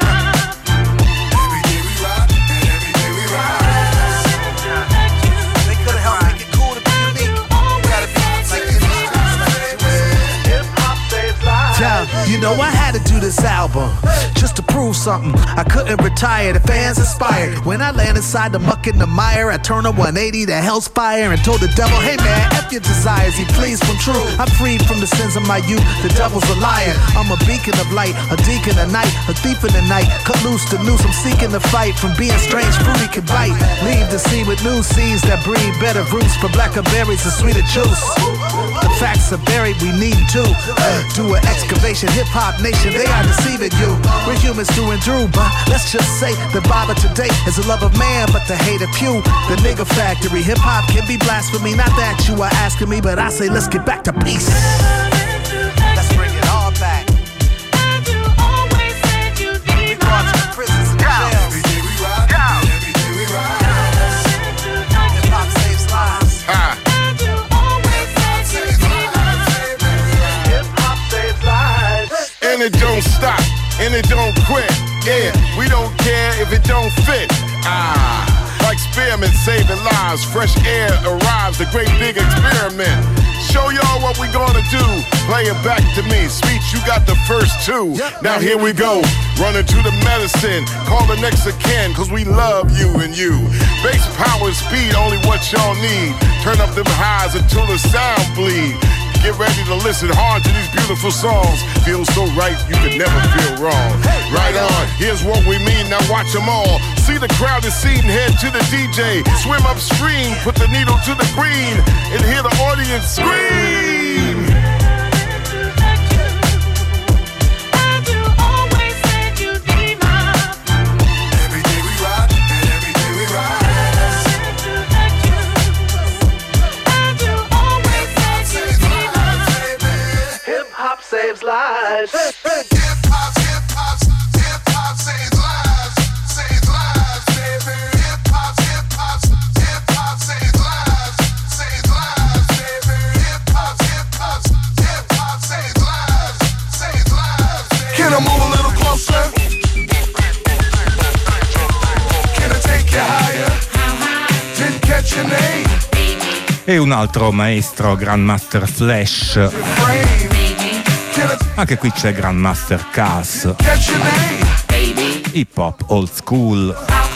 They could have helped make it cool to be unique. You gotta be like in the streets. Hip hop saves lives. Yeah, you know I had to do this album just to prove something. I couldn't retire, the fans inspired. When I land inside the muck and the mire, I turn a 180 to hell's fire and told the devil, hey man, F your desires, he pleased from true. I'm freed from the sins of my youth, the devil's a liar. I'm a beacon of light, a deacon of night, a thief in the night. Cut loose the noose, I'm seeking the fight. From being strange, fruity can bite. Leave the sea with new seeds that breed better roots. For blacker berries and sweeter juice. The facts are buried, we need to do an excavation. Hip-hop nation, they are deceiving you. We're humans through and through, but let's just say the Bible today is the love of man, but the hate of few. The nigga factory, hip-hop can be blasphemy. Not that you are asking me, but I say let's get back to peace. Let's bring it all back. We brought you to prisons and jails. Every day we rock. Every day we rock. Hip hop saves lives. Hip hop saves lives. And it don't stop, and it don't quit. Yeah, we don't care if it don't fit. Like spearmen saving lives, fresh air arrives, the great big experiment. Show y'all what we gonna do. Play it back to me. Speech, you got the first two. Now here we go. Running to the medicine. Call the next of kin, cause we love you and you. Bass power and speed, only what y'all need. Turn up them highs until the sound bleed. Get ready to listen hard to these beautiful songs. Feels so right, you can never feel wrong. Right on, here's what we mean, now watch them all. See the crowd is seated, head to the DJ. Swim upstream, put the needle to the green, and hear the audience scream. Every day we rock, and every day we rise. Hip hop saves lives. Hip hop saves lives. Saves lives, baby. Hip hop saves lives. Saves lives, baby. Hip hop saves lives. Saves lives, baby. Can I move a little closer? Can I take you higher? Didn't catch your name. E un altro maestro, Grandmaster Flash. Anche qui c'è Grandmaster Caz. Hip hop old school.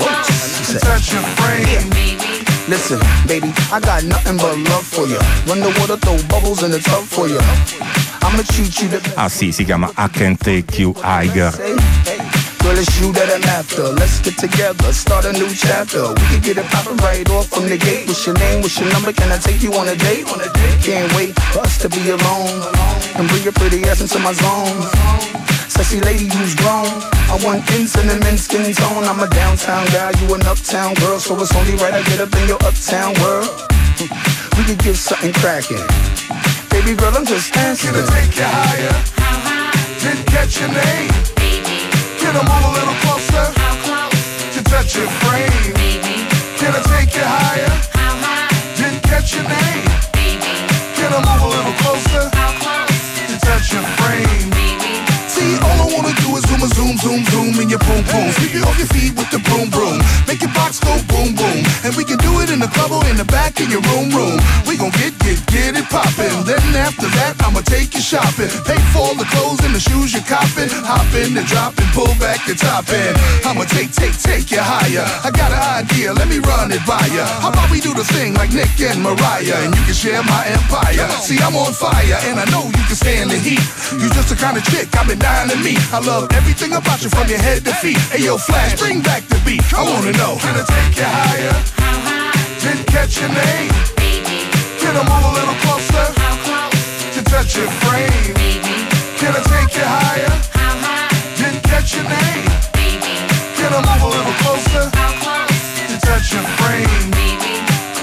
Listen, baby, I got nothing but love for you. Run the water, throw bubbles in the tub for you. I'ma treat you the. Ah sì, si chiama I Can't Take You Higher. Girl, it's you that I'm after. Let's get together, start a new chapter. We can get it poppin' right off from the gate. What's your name? What's your number? Can I take you on a date? Can't wait for us to be alone and bring your pretty ass into my zone. Sexy lady who's grown. I want cinnamon skin tone. I'm a downtown guy, you an uptown girl, so it's only right I get up in your uptown world. We could get something crackin'. Baby girl, I'm just asking. Can I take you higher? Didn't catch your name. Can I move a little closer? How close? To touch your frame. Can I take you higher? How high? Didn't catch your name. Can I move a little closer? How close? To touch your frame. See, all I wanna do is zoom in your boom boom. Sweep you off your feet with the broom broom. Make your box go boom boom. And we can do it in the club or in the back of your room. We gon' get it poppin'. Then after that, I'ma take you shopping. Pay for all the clothes and the shoes you're copping. Hop in and drop and pull back the top end. I'ma take you higher. I got an idea, let me run it by ya. How about we do the thing like Nick and Mariah, and you can share my empire. See, I'm on fire, and I know you can stand the heat. You just the kind of chick I've been dying to meet. I love everything about you from your head to feet. Hey yo, Flash, bring back the beat. I wanna know, can I take you higher? How high? Didn't catch your name. Can I move a little closer? How close? To touch your frame. Can I take you higher? How high? Didn't catch your name. Can I move a little closer? How close? To touch your frame. Mod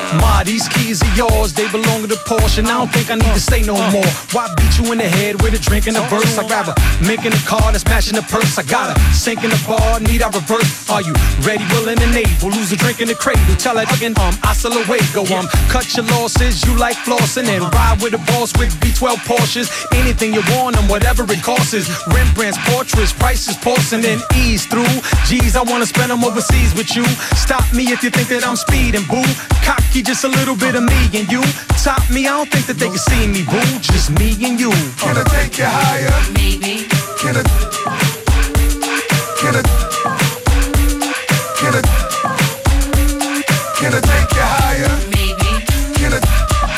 these keys are yours, they belong to the Porsche. And I don't think I need to say no more. Why beat you in the head with a drink and a verse? I'd rather making a car that's matching the purse. I gotta sink in the bar, need I reverse? Are you ready, willing, and able? Lose a drink in the cradle, tell that again, hasta luego. Cut your losses, you like flossing, and ride with the boss with V12 Porsches. Anything you want and whatever it costs. Rembrandt's portraits, prices pulsing and ease through. Geez, I wanna spend them overseas with you. Stop me if you think that I'm speeding, boo. Cocky, just a little bit of me and you. Top me, I don't think that they can see me, boo. Just me and you. Can I take you higher? Maybe. Can I take you higher? Maybe. Can I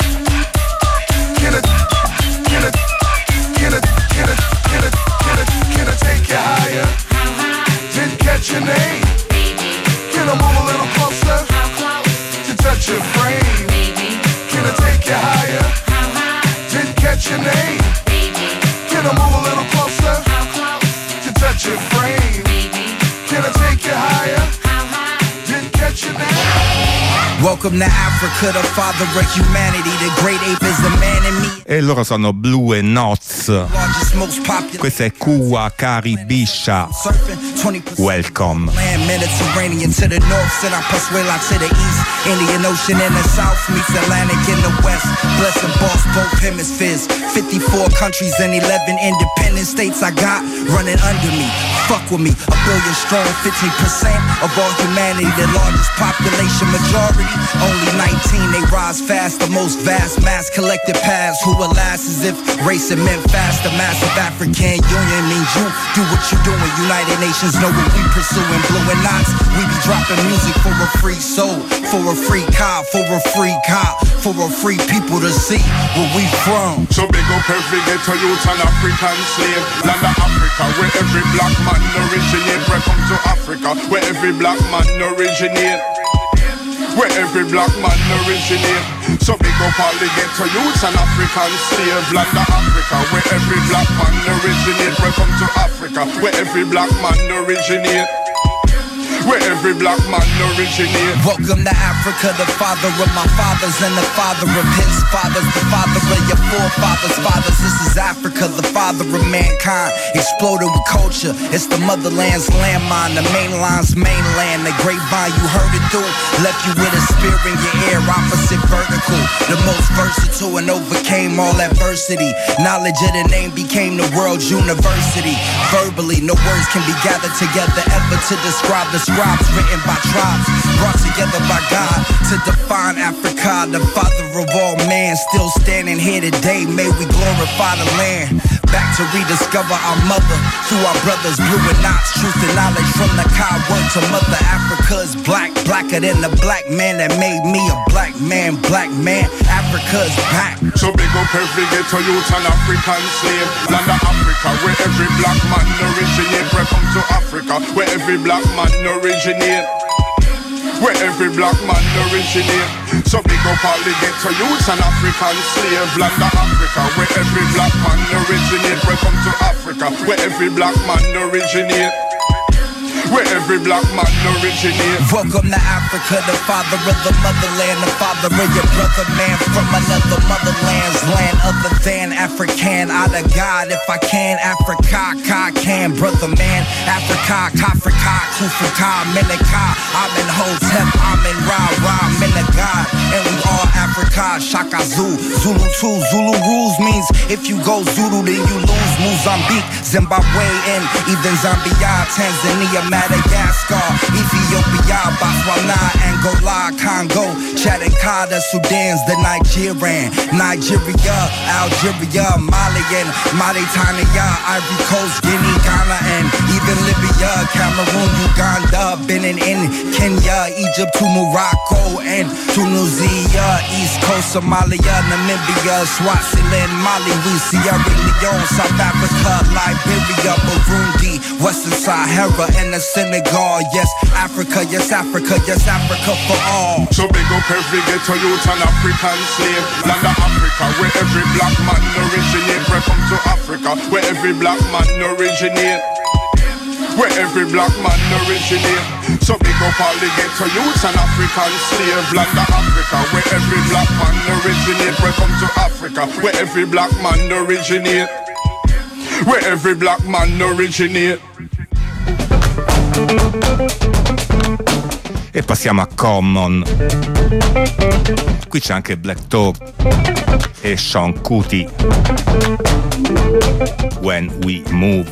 take you higher? Didn't catch your name. Can I move a little closer? To touch your frame. Can I take you higher? Didn't catch your name. Can I move a little closer? To touch your frame. Can I take you higher? Didn't catch your name. Welcome to Africa, the father of humanity. The great ape is the man in me. E loro sono Blue e Noz. Questa è Kua Karibisha. Welcome. Land Mediterranean to the north, sit on Pascuela to the east. Indian Ocean in the south meets Atlantic in the west. Bless and boss both hemispheres. 54 countries and 11 independent states I got running under me. Fuck with me, a billion strong, 15% of all humanity. The largest population majority, only 19. They rise fast, the most vast mass collected past. Who will last as if racing meant fast. The massive African Union means you do what you doing. United Nations know what we pursuing. Blowing knots, we be dropping music for a free soul, for a free car, for a free car, for a free people to see where we from. So big up every ghetto youth and African slave. Land of Africa, where every black man originate. Welcome to Africa, where every black man originate. Where every black man originate. So big up all the ghetto youths and African slave. Land of Africa, where every black man originate. Welcome to Africa, where every black man originate. Where every black man originate. Welcome to Africa, the father of my fathers and the father of his fathers, the father of your forefathers' fathers. This is Africa, the father of mankind, exploded with culture. It's the motherland's landmine, the mainline's mainland. The grapevine, you heard it through, left you with a spear in your ear, opposite vertical. The most versatile and overcame all adversity. Knowledge of the name became the world's university. Verbally, no words can be gathered together ever to describe the scribes written by tribes, brought together by God to define Africa, the father of all man. Still standing here today, may we glorify the land. Back to rediscover our mother through our brothers, Blue and Knots. Truth and knowledge from the Kai word to Mother Africa is black, blacker than the black man that made me a black man. Black man, Africa is back. So big up every ghetto youth and African slave. Land of Africa, where every black man originate. Welcome to Africa, where every black man originate. Where every black man originate. So big up all the ghetto youths and African slave. Land of Africa, where every black man originate. Welcome to Africa, where every black man originate. Where every black man originate. Welcome to Africa, the father of the motherland, the father of your brother man from another motherland's land other than African. Out of God, if I can, Africa, Ka can, brother man, Africa, Kafrika, Kufrika, Menika. I'm in Hotep, I'm in Ra, I'm in the God, and we all Africa, Shaka Zulu, Zulu 2, Zulu rules means if you go Zulu then you lose. Mozambique, Zimbabwe, and even Zambia, Tanzania, Madagascar, Ethiopia, Botswana, Angola, Congo, Chad and Kada, Sudan's the Nigerian, Nigeria, Algeria, Mali and Mauritania, Ivory Coast, Guinea, Ghana, and even Libya, Cameroon, Uganda, Benin, in Kenya, Egypt to Morocco and Tunisia, East Coast, Somalia, Namibia, Swaziland, Mali, Sierra Leone, South Africa, Liberia, Burundi, Western Sahara, and the Senegal. Yes, Africa, yes, Africa, yes, Africa for all. So big up every ghetto youth and African slave. Land of Africa, where every black man originate. Welcome to Africa, where every black man originate. Where every black man originate. So big up all the ghetto youths and African slave land of Africa, where every black man originate. Welcome to Africa, where every black man originate. Where every black man originate. E passiamo a Common. Qui c'è anche Black Thought e Sean Kuti. When We Move.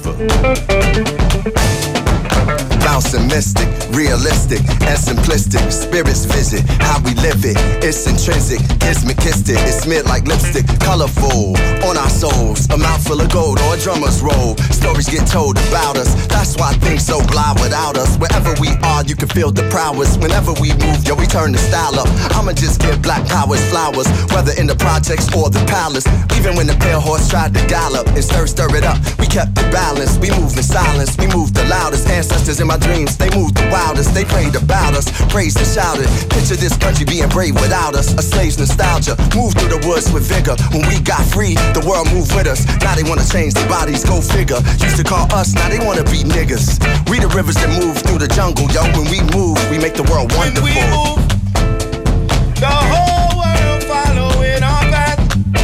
Bouncing mystic, realistic and simplistic. Spirits visit how we live it. It's intrinsic, kismet, it's smeared like lipstick. Colorful on our souls, a mouth full of gold or a drummer's roll. Stories get told about us, that's why things so blind without us. Wherever we are, you can feel the prowess. Whenever we move, yo, we turn the style up. I'ma just give black powers flowers, whether in the projects or the palace. Even when the pale horse tried to gallop and stir it up, we kept the balance. We move in silence, we move the loudest. Ancestors in my dreams, they moved the wildest. They prayed about us, praised and shouted. Picture this country being brave without us. A slave's nostalgia, moved through the woods with vigor. When we got free, the world moved with us. Now they wanna change their bodies, go figure. Used to call us, now they wanna be niggas. We the rivers that move through the jungle, yo. When we move, we make the world wonderful. When we move, the whole world following our path.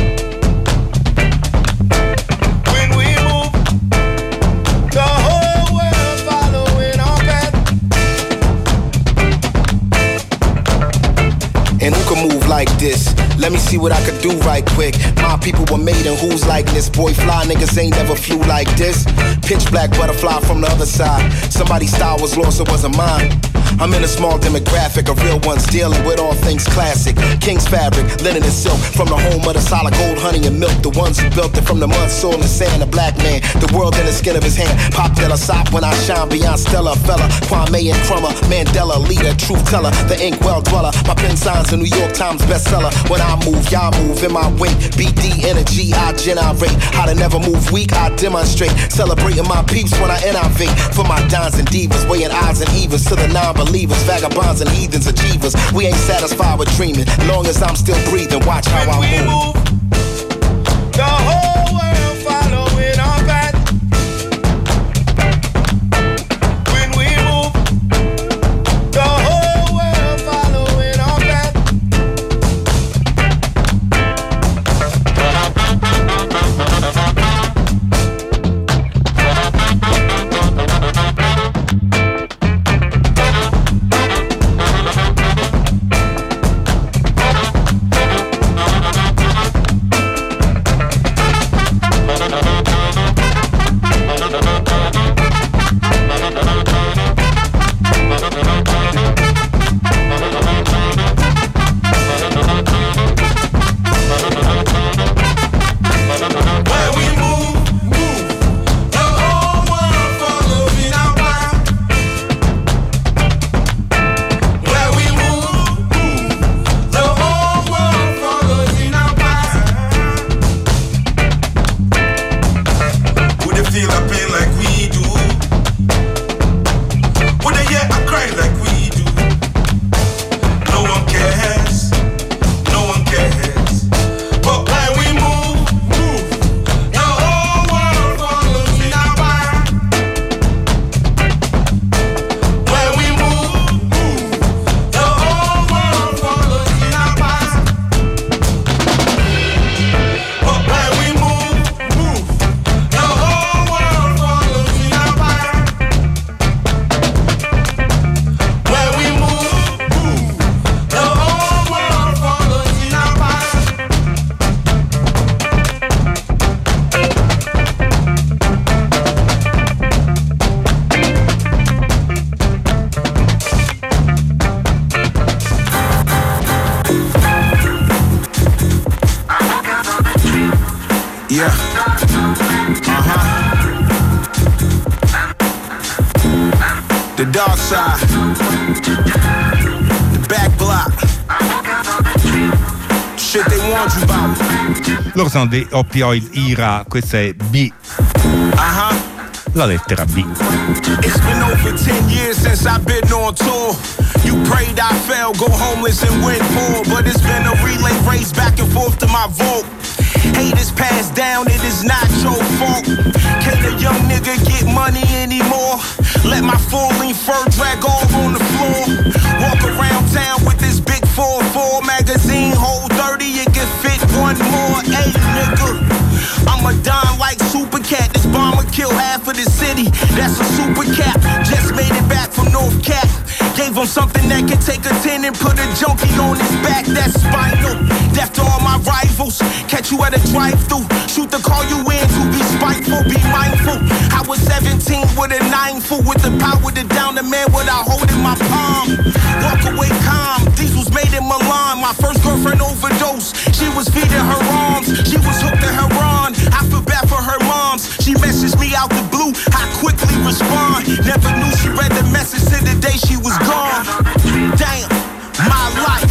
When we move, the whole world following our path. And who can move like this? Let me see what I could do right quick. My people were made in whose likeness? Boy, fly niggas ain't never flew like this. Pitch black butterfly from the other side. Somebody's style was lost, it wasn't mine. I'm in a small demographic of real ones dealing with all things classic. King's fabric, linen and silk, from the home of the solid gold, honey and milk. The ones who built it from the mud, soil and sand. A black man, the world in the skin of his hand. Pop Della Sop when I shine beyond Stella. Fella, Kwame and Crummer, Mandela, leader, truth teller, the ink well dweller. My pen signs a New York Times bestseller. When I move, y'all move in my wake. BD energy, I generate. How to never move weak, I demonstrate. Celebrating my peeps when I innovate. For my dons and divas, weighing odds and evens to the non-believers, vagabonds and heathens, achievers. We ain't satisfied with dreaming. Long as I'm still breathing, watch how I move. The whole world following our path. When we move, the whole world following our path. The dark side, the back block, shit they warned you about. Loro sono dei Opioid Ira, questa è B. La lettera B. It's been over 10 years since I've been on tour. You prayed I fell, go homeless and win poor. But it's been a relay race back and forth to my vault. Haters passed down, it is not your fault. Can't a young nigga get money anymore? Let my full-length fur drag all on the floor. Walk around town with this big 4-4 magazine. Hold 30, it can fit one more. Hey, nigga, I'm a dime like Super Cat. This bomber killed half of the city. That's a super cap. Just made it back from North Cap. Gave him something that can take a 10 and put a junkie on his back. That's spinal. Death to all my rivals. Catch you at a drive-thru. Shoot the call you in to be spiteful. Be mindful. I was 17 with a 9-foot with the power to down the man without holding my palm. Walk away calm. Diesels made in Milan. My first girlfriend overdosed. She was feeding her arms. She was hooked to Heron. I feel bad for her moms. She messaged me out the blue. I quickly respond. Never knew she read the message to the day she was gone. Damn, my life.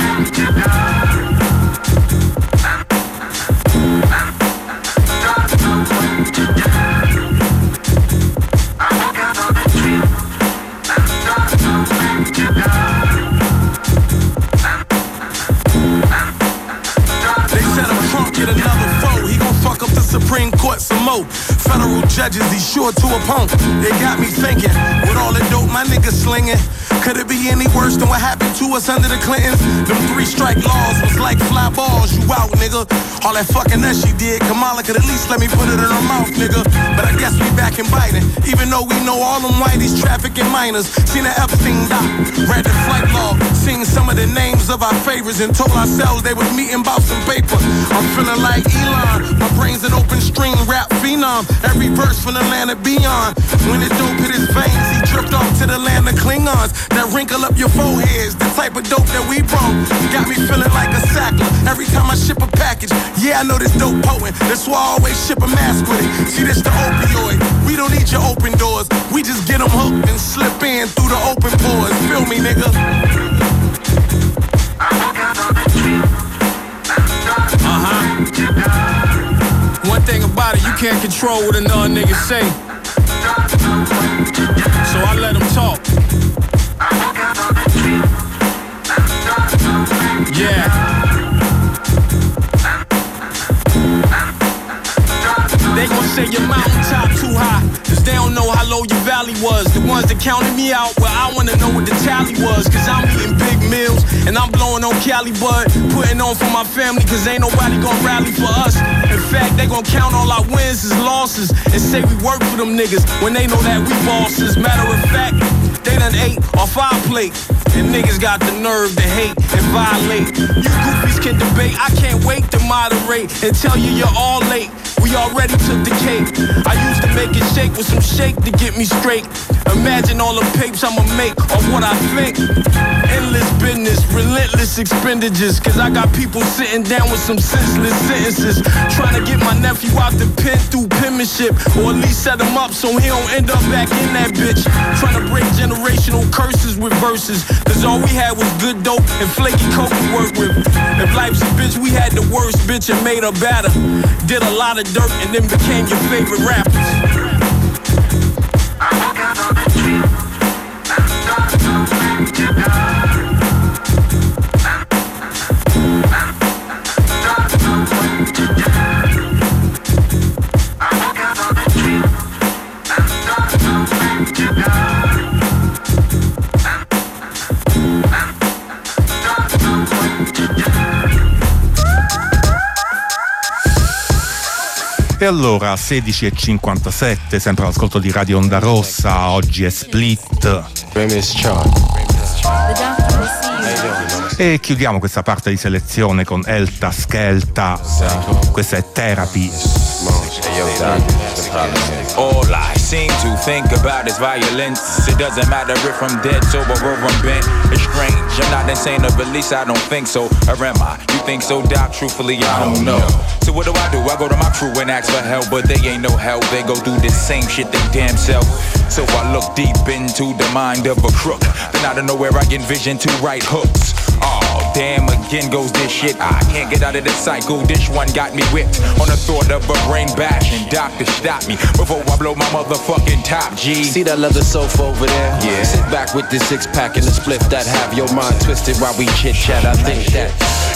Get another foe, he gon' fuck up the Supreme Court some more. Federal judges, he's sure to oppose. They got me thinking, with all the dope my niggas slinging, could it be any worse than what happened to us under the Clintons? Them 3-strike laws was like fly balls, you out, nigga. All that fucking that she did, Kamala could at least let me put it in her mouth, nigga. But I guess we back and biting, even though we know all them whiteys trafficking minors. Seen the Epstein doc, read the flight log, seen some of the names of our favorites and told ourselves they was meeting about some paper. I'm feeling like Elon, my brain's an open string rap phenom. Every verse from the land of beyond. When the dope hit his veins, he dripped off to the land of Klingons. That wrinkle up your foreheads, the type of dope that we brought. Got me feeling like a sackler every time I ship a package. Yeah, I know this dope potent, that's why I always ship a mask with it. See, this the opioid, we don't need your open doors. We just get them hooked and slip in through the open pores. Feel me, nigga? One thing about it, you can't control what another nigga say. So I let him talk. Yeah. They gon' say your mountaintop too high, cause they don't know how low your valley was. The ones that counted me out, well, I wanna know what the tally was. Cause I'm eating big meals, and I'm blowing on Cali bud. Putting on for my family, cause ain't nobody gon' rally for us. In fact, they gon' count all our wins as losses, and say we work for them niggas, when they know that we bosses. Matter of fact, they done ate off our plate, and niggas got the nerve to hate and violate. You goofies can debate, I can't wait to moderate and tell you you're all late. We already took the cake. I used to make it shake with some shake to get me straight. Imagine all the papes I'ma make off what I think. Endless business, relentless expenditures, cause I got people sitting down with some senseless sentences, trying to get my nephew out the pen through penmanship, or at least set him up so he don't end up back in that bitch. Trying to break generational curses with verses, cause all we had was good dope and flaky coke to work with. If life's a bitch, we had the worst bitch and made her better. Did a lot of dirt and then became your favorite rappers. E allora 16:57, sempre all'ascolto di Radio Onda Rossa. Oggi è Split e chiudiamo questa parte di selezione con Elta Skelta. Questa è Therapy. All I seem to think about is violence. It doesn't matter if I'm dead, sober, or I'm bent. It's strange, I'm not insane, or at least I don't think so. Or am I? You think so, Doc? Truthfully, I don't know. So what do? I go to my crew and ask for help, but they ain't no help. They go do the same shit they damn self. So I look deep into the mind of a crook. Then out of nowhere I envision two right hooks. Oh, damn, again goes this shit. I can't get out of this cycle. This one got me whipped on the thought of a brain bash. And doctor, stop me before I blow my motherfucking top, G. See that leather sofa over there? Yeah. Sit back with this 6-pack and the split that have your mind twisted while we chit-chat. I think that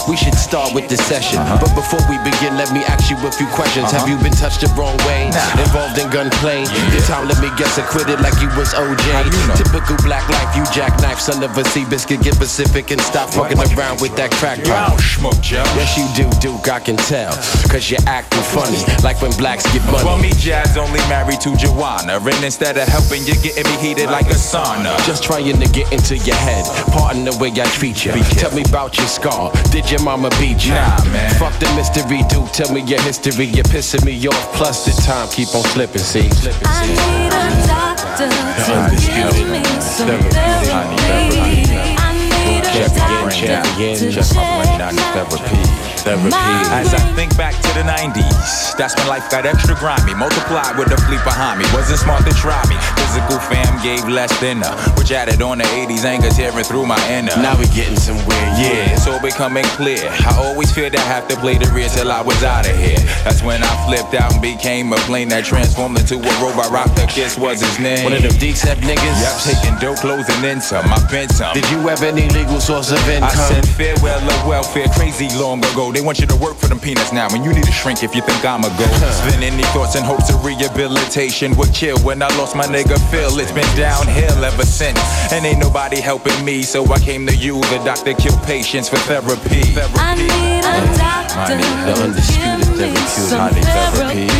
We should start with the session. But before we begin, let me ask you a few questions. Have you been touched the wrong way? Involved in gunplay? This time let me guess, acquitted like you was OJ. Typical black life, you jackknife, son of a sea biscuit. Get Pacific and stop fucking around with that crack pipe. Yes you do, Duke, I can tell. Cause you're acting funny, like when blacks get money. Well, me Jazz only married to Joanna, and instead of helping you getting me heated like a sauna. Just trying to get into your head, pardon the way I treat you. Tell me about your scar, did your mama beat you? Nah, man. Fuck the mystery, dude, tell me your history. You're pissing me off, plus the time keep on slipping, see? I need a doctor to give me some therapy. I need a doctor to check. As I think back to the 90s, that's when life got extra grimy. Multiplied with the fleet behind me, wasn't smart to try me. Physical fam gave less than which added on the 80s anger tearing through my inner. Now we getting somewhere, yeah, it's all becoming clear. I always feared I have to play the rear till I was out of here. That's when I flipped out and became a plane that transformed into a robot. Rock the Kiss was his name. One of them D-Sep niggas? Yep, taking dope clothes and then some. I bent some. Did you have any legal source of income? I said farewell of welfare crazy long ago. They want you to work for them peanuts now, and you need to shrink if you think I'm a go. Spin any thoughts and hopes of rehabilitation would kill when I lost my nigga Phil. It's been downhill ever since, and ain't nobody helping me, so I came to you, the doctor, kill patients for therapy. I need a doctor the undisputed to give me some therapy. therapy.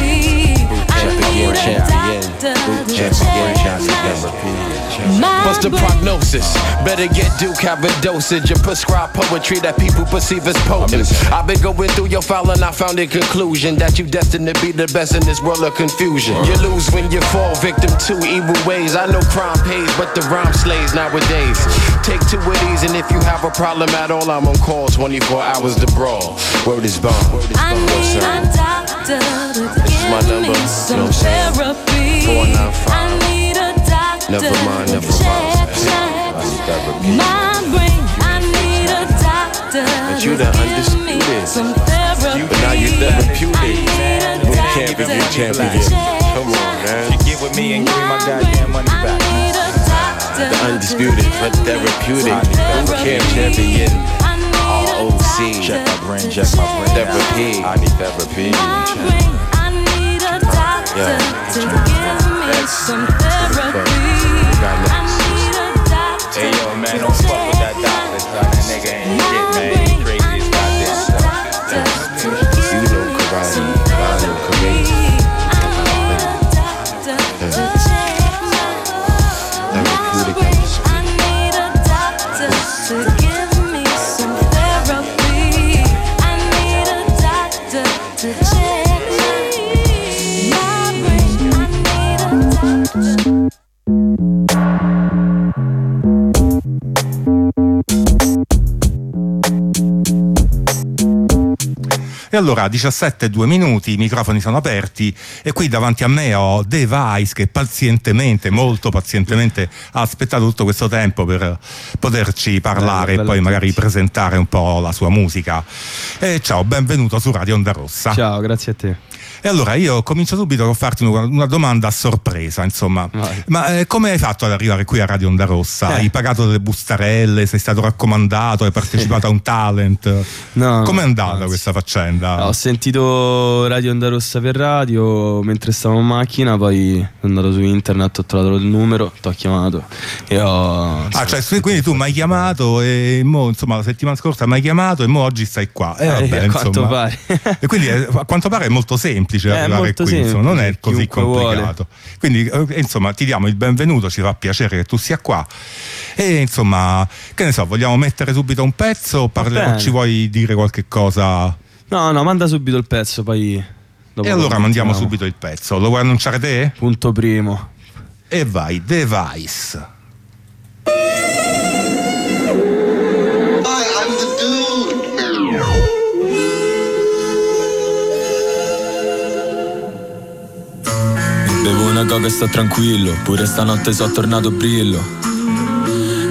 What's the prognosis? Better get Duke, have a dosage and prescribe poetry that people perceive as potent. I've been going through your file and I found a conclusion that you destined to be the best in this world of confusion. You lose when you fall victim to evil ways. I know crime pays, but the rhyme slays nowadays. Take two of these, and if you have a problem at all, I'm on call 24 hours to brawl. Word is bond. I need a doctor to give me some therapy. 495. I need a doctor Never mind. to check my brain. I need a doctor But you to the give me undisputed. some therapy. But now you therapeutic. Boot camp if you champion. Come on, man. You get with me and give me my goddamn money back. The undisputed, but therapeutic. Boot camp champion. ROC. Check my brain, check my brain. Therapy. I need therapy. I need a doctor to give me some therapy. I need a doctor. Hey yo, man, don't fuck with that doctor, son. That nigga ain't shit, man. He crazy as goddamn stuff. You know karate, I know karate. I need a doctor to give me some therapy. I need a doctor to check my brain. I need a doctor. E allora 17:02, i microfoni sono aperti e qui davanti a me ho The Vice che pazientemente, molto pazientemente ha aspettato tutto questo tempo per poterci parlare e poi magari presentare un po' la sua musica. E ciao, benvenuto su Radio Onda Rossa. Ciao, grazie a te. E allora io comincio subito a farti una domanda a sorpresa, insomma. Vai. Ma come hai fatto ad arrivare qui a Radio Onda Rossa? Hai pagato delle bustarelle, sei stato raccomandato, hai partecipato a un talent? No, com'è andata questa faccenda? Ho sentito Radio Onda Rossa per radio mentre stavo in macchina, poi sono andato su internet, ho trovato il numero, ti ho chiamato e ho... quindi tu mi hai chiamato e mo, insomma, la settimana scorsa mi hai chiamato e mo oggi stai qua. Vabbè, a quanto insomma. pare. E quindi a quanto pare è molto semplice arrivare molto qui, semplice, insomma, non è così chiunque complicato. Quindi insomma ti diamo il benvenuto, ci fa piacere che tu sia qua. E insomma, che ne so, vogliamo mettere subito un pezzo o ci vuoi dire qualche cosa? No, manda subito il pezzo, poi dopo e allora mandiamo subito il pezzo. Lo vuoi annunciare te? Punto primo. E vai, The Vice. Bevo una coca e sto tranquillo, pure stanotte so tornato brillo.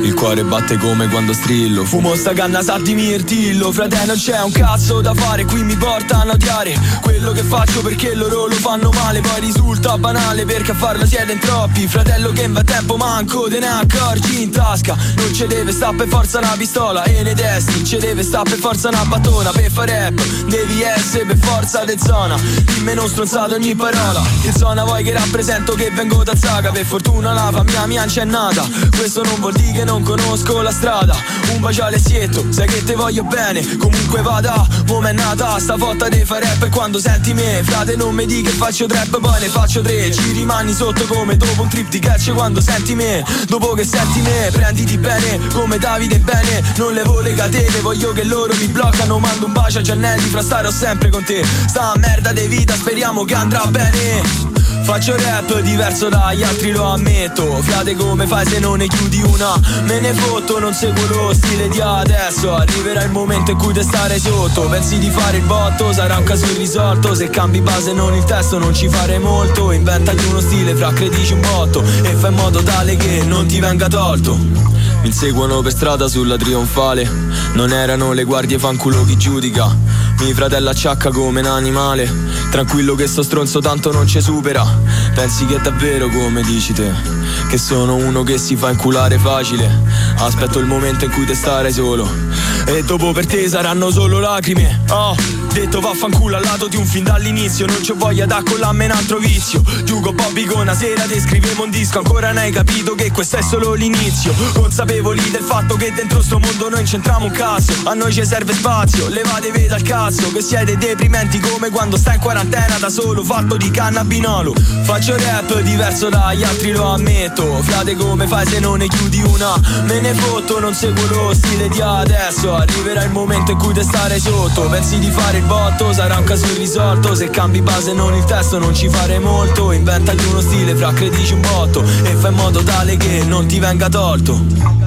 il cuore batte come quando strillo. Fumo sta canna sa di mirtillo. Frate, non c'è un cazzo da fare, qui mi portano a odiare quello che faccio perché loro lo fanno male. Poi risulta banale perché a farlo siete in troppi. Fratello che va tempo manco te ne accorgi. In tasca non ci deve sta per forza una pistola, e nei testi ci deve sta per forza una battona. Per fare rap devi essere per forza de zona, dimmi non stronzato ogni parola. Che zona vuoi che rappresento, che vengo da Zaga. Per fortuna la famiglia mia c'è nata, questo non vuol dire che non conosco la strada. Un bacio Alessietto, sai che te voglio bene, comunque vada, mo' m'è nata sta fotta di fare rap. E quando senti me, frate, non mi di che faccio trap, poi ne faccio tre. Ci rimani sotto come dopo un trip di catch. Quando senti me, dopo che senti me, prenditi bene come Davide bene. Non levo le catene, voglio che loro mi bloccano. Mando un bacio a Giannelli, fra starò sempre con te. Sta merda di vita, speriamo che andrà bene. Faccio rap diverso dagli altri, lo ammetto. Frate, come fai se non ne chiudi una? Me ne fotto, non seguo lo stile di adesso. Arriverà il momento in cui te stare sotto. Pensi di fare il botto, sarà un caso irrisolto. Se cambi base non il testo non ci fare molto. Inventati uno stile, fra credici un botto, e fai in modo tale che non ti venga tolto. Mi inseguono per strada sulla trionfale, non erano le guardie, fanculo chi giudica. Mi fratello acciacca come un animale, tranquillo che sto stronzo tanto non ci supera. Pensi che è davvero come dici te, che sono uno che si fa inculare facile? Aspetto il momento in cui te starai solo, e dopo per te saranno solo lacrime. Oh, detto vaffanculo al lato di un fin dall'inizio. Non c'ho voglia d'accollarmi un altro vizio. Giugo Bobby con una sera te scrivevo un disco. Ancora non hai capito che questo è solo l'inizio. Consapevoli del fatto che dentro sto mondo noi centriamo un cazzo. A noi ci serve spazio, levatevi dal cazzo, che siete deprimenti come quando stai in quarantena da solo, fatto di cannabinolo. Faccio rap diverso dagli altri, lo ammetto. Frate, come fai se non ne chiudi una? Me ne fotto, non seguo lo stile di adesso. Arriverà il momento in cui te stare sotto. Pensi di fare il botto, sarà un caso irrisolto. Se cambi base non il testo non ci fare molto. Inventati uno stile, fra credici un botto, e fai in modo tale che non ti venga tolto.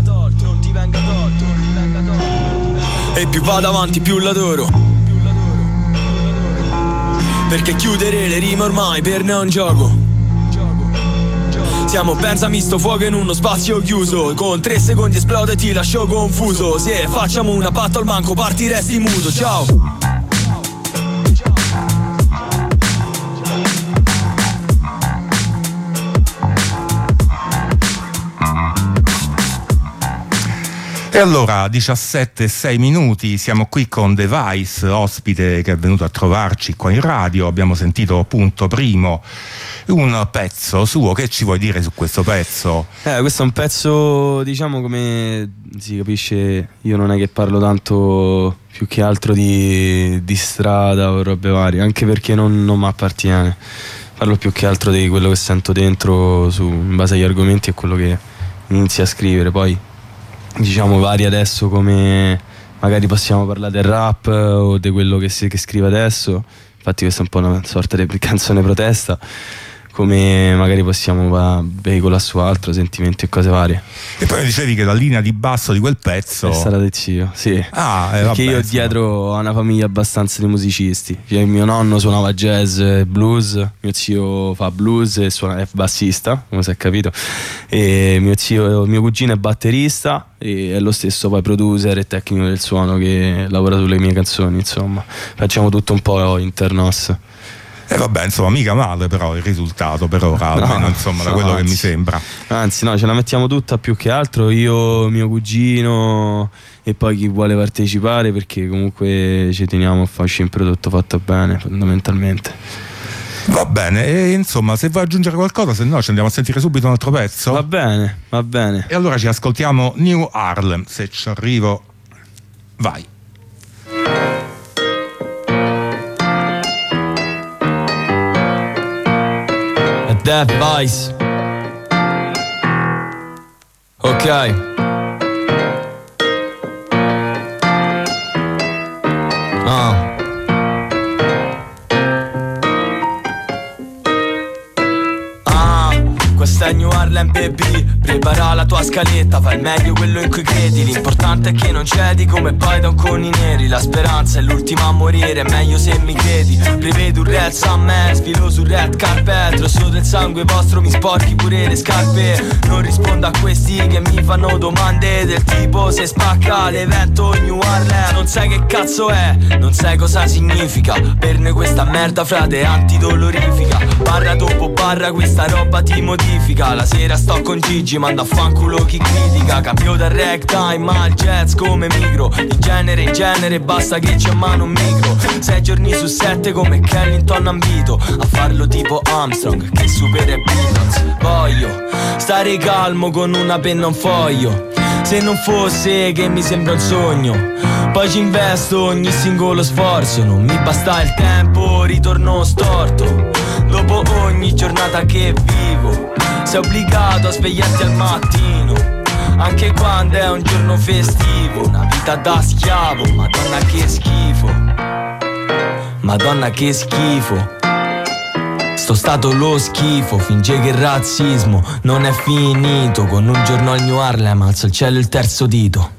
E più vado avanti più l'adoro, perché chiudere le rime ormai per me è un gioco. Siamo pensa misto fuoco in uno spazio chiuso. Con 3 secondi esplode e ti lascio confuso. Se facciamo una patta al manco partiresti muto. Ciao. E allora 17:06, siamo qui con The Vice, ospite che è venuto a trovarci qua in radio. Abbiamo sentito punto primo un pezzo suo. Che ci vuoi dire su questo pezzo? Questo è un pezzo, diciamo, come si capisce, io non è che parlo tanto più che altro di strada o robe varie, anche perché non mi appartiene. Parlo più che altro di quello che sento dentro in base agli argomenti e quello che inizi a scrivere. Poi diciamo vari adesso, come magari possiamo parlare del rap o di quello che scrive adesso. Infatti questa è un po' una sorta di canzone protesta, come magari possiamo veicolare su altro, sentimenti e cose varie. E poi dicevi che la linea di basso di quel pezzo è stata del zio, sì. Perché vabbè, io dietro ho una famiglia abbastanza di musicisti. Mio nonno suonava jazz e blues, mio zio fa blues e è bassista, come si è capito, e mio cugino è batterista e è lo stesso poi producer e tecnico del suono che lavora sulle mie canzoni. Insomma, facciamo tutto un po' internos. E vabbè, insomma, mica male però il risultato per ora, almeno insomma da quello che mi sembra. Anzi no, ce la mettiamo tutta più che altro, io, mio cugino e poi chi vuole partecipare, perché comunque ci teniamo a farci un prodotto fatto bene, fondamentalmente. Va bene, e insomma, se vuoi aggiungere qualcosa, se no ci andiamo a sentire subito un altro pezzo. Va bene, va bene. E allora ci ascoltiamo New Harlem, se ci arrivo, vai. That Vice. Ok. Questa è New Harlem baby, Prepara la tua scaletta, fai il meglio quello in cui credi. L'importante è che non cedi come Python con i neri. La speranza è l'ultima a morire, è meglio se mi credi. Prevedo un red summer, sfilo sul red carpet. Rosso del sangue vostro, mi sporchi pure le scarpe. Non rispondo a questi che mi fanno domande del tipo se spacca l'evento New Orleans. Non sai che cazzo è, non sai cosa significa. Per noi questa merda frate è antidolorifica. Barra dopo barra questa roba ti modifica. La sera sto con Gigi, mando a fanculo chi critica. Cambio da ragtime al jazz come micro. Di genere in genere basta che c'è a mano un micro. 6 giorni su 7 come Kellington ambito a farlo tipo Armstrong che supera i Beatles. Voglio stare calmo con una penna e un foglio. Se non fosse che mi sembra un sogno, poi ci investo ogni singolo sforzo. Non mi basta il tempo, ritorno storto. Dopo ogni giornata che vivo, sei obbligato a svegliarti al mattino, anche quando è un giorno festivo. Una vita da schiavo, madonna che schifo. Madonna che schifo. Sto stato lo schifo, finge che il razzismo non è finito. Con un giorno al New Harlem alzo al cielo il terzo dito.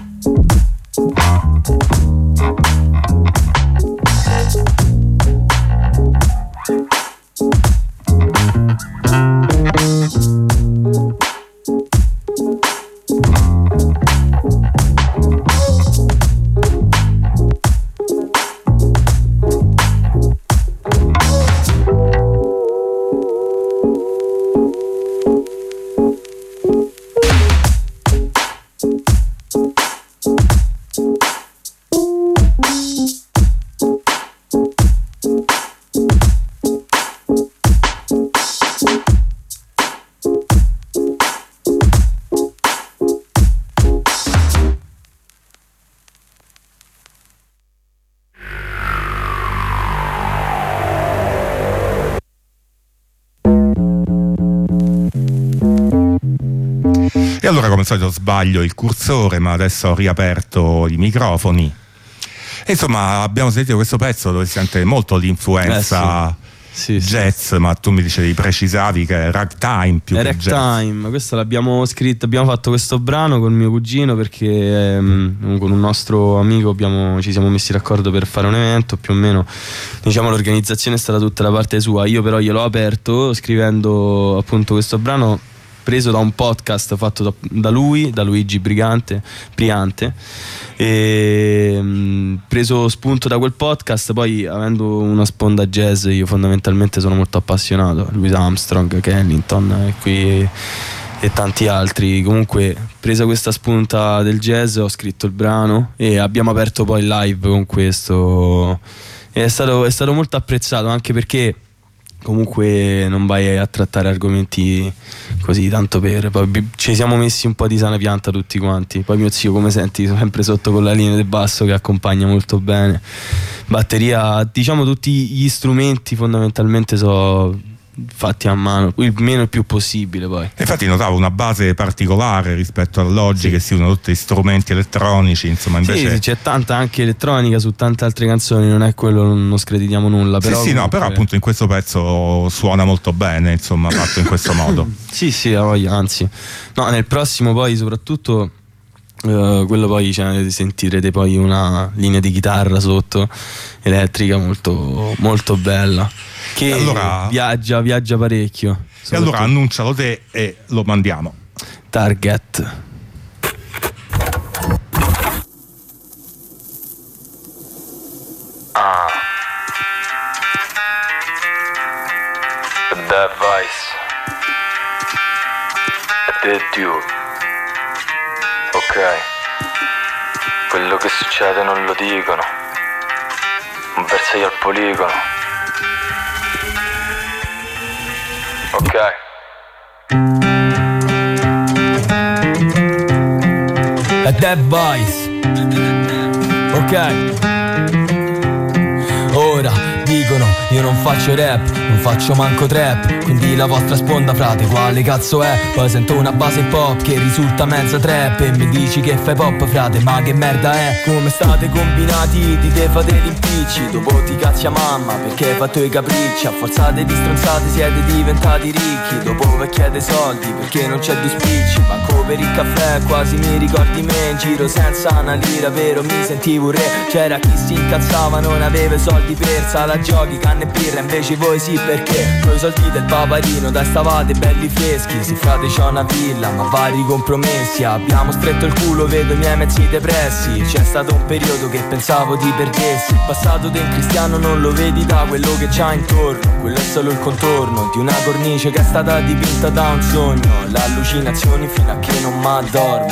E allora, come al solito, sbaglio il cursore, ma adesso ho riaperto i microfoni. E insomma, abbiamo sentito questo pezzo dove si sente molto l'influenza jazz, ma tu mi dicevi, precisavi che è ragtime più che jazz. Ragtime, questo l'abbiamo scritto, abbiamo fatto questo brano con mio cugino perché con un nostro amico ci siamo messi d'accordo per fare un evento, più o meno diciamo l'organizzazione è stata tutta da parte sua. Io però gliel'ho aperto scrivendo appunto questo brano preso da un podcast fatto da lui, da Luigi Priante, e preso spunto da quel podcast. Poi, avendo una sponda jazz, io fondamentalmente sono molto appassionato. Louis Armstrong, Kellington e tanti altri. Comunque, presa questa spunta del jazz, ho scritto il brano e abbiamo aperto poi il live con questo. E è stato molto apprezzato, anche perché comunque non vai a trattare argomenti così tanto per. Poi ci siamo messi un po' di sana pianta tutti quanti. Poi mio zio, come senti, sempre sotto con la linea del basso che accompagna molto bene. Batteria, diciamo tutti gli strumenti fondamentalmente sono fatti a mano, il meno il più possibile. Poi infatti notavo una base particolare rispetto all'oggi, che si usano tutti gli strumenti elettronici, insomma. Invece sì, c'è tanta anche elettronica su tante altre canzoni, non è quello, non screditiamo nulla, però sì, comunque... no, però appunto in questo pezzo suona molto bene, insomma, fatto in questo modo. sì, anzi no, nel prossimo poi soprattutto quello poi sentirete poi una linea di chitarra sotto elettrica molto molto bella, che allora, viaggia parecchio. E allora annuncialo te e lo mandiamo. Target. That Vice The Dude. Ok, quello che succede non lo dicono, un bersaglio al poligono. Ok. A Dead Boys. Ok. Ora dicono Io non faccio rap, non faccio manco trap, quindi la vostra sponda frate quale cazzo è? Poi sento una base pop che risulta mezza trap e mi dici che fai pop frate, ma che merda è? Come state combinati, di te fate gli impicci, dopo ti cazzi a mamma perché hai fatto i capricci, a forzate di stronzate siete diventati ricchi, dopo vi chiede soldi perché non c'è due spicci, manco per il caffè quasi mi ricordi me, in giro senza una lira, vero mi sentivo re, c'era chi si incazzava non aveva soldi per sala giochi, canne e birra, invece voi sì perché coi soldi del paparino dai stavate belli freschi, se frate c'ho una villa ma vari compromessi, abbiamo stretto il culo, vedo i miei mezzi depressi, c'è stato un periodo che pensavo ti perdessi, il passato del cristiano non lo vedi da quello che c'ha intorno, quello è solo il contorno di una cornice che è stata dipinta da un sogno, l'allucinazione fino a che non m'addormo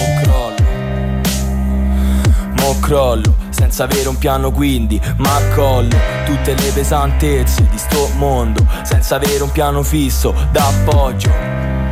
e mo crollo senza avere un piano, quindi m'accollo tutte le pesantezze di sto mondo senza avere un piano fisso d'appoggio.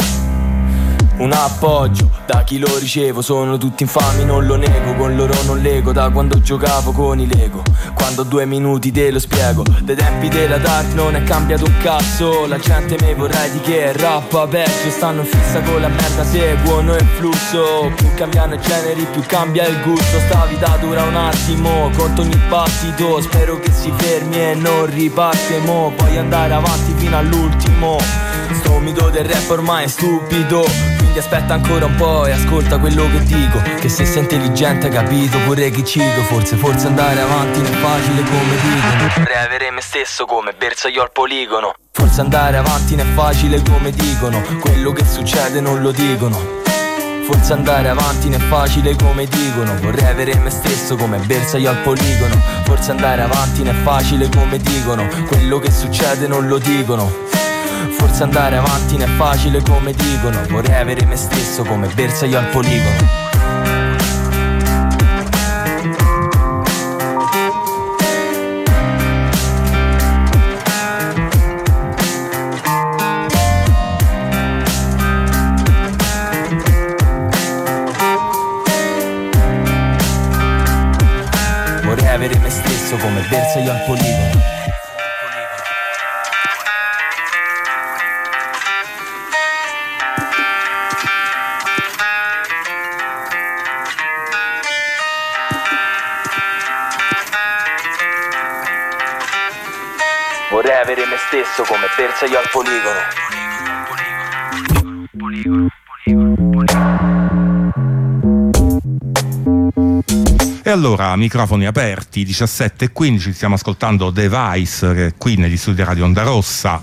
Un appoggio da chi lo ricevo, sono tutti infami, non lo nego, con loro non lego, da quando giocavo con i Lego, quando 2 minuti te lo spiego, dai tempi della dark non è cambiato un cazzo, la gente me vorrà di che rappa peggio, stanno in fissa con la merda, seguono il flusso, più cambiano i generi più cambia il gusto, sta vita dura un attimo, conto ogni battito, spero che si fermi e non riparte, mo voglio andare avanti fino all'ultimo, sto mito del rap ormai è stupido, quindi aspetta ancora un po' e ascolta quello che dico, che se sei intelligente hai capito pure che cito, forse andare avanti non è facile come dicono, vorrei avere me stesso come bersaglio al poligono, forse andare avanti non è facile come dicono, quello che succede non lo dicono, forse andare avanti non è facile come dicono, vorrei avere me stesso come bersaglio al poligono, forse andare avanti non è facile come dicono, quello che succede non lo dicono, forse andare avanti non è facile come dicono, vorrei avere me stesso come bersaglio al poligono. Vorrei avere me stesso come bersaglio al poligono. Vorrei avere me stesso come bersaglio al poligono. E allora, microfoni aperti, 17:15, stiamo ascoltando The Vice, che è qui negli studi Radio Onda Rossa.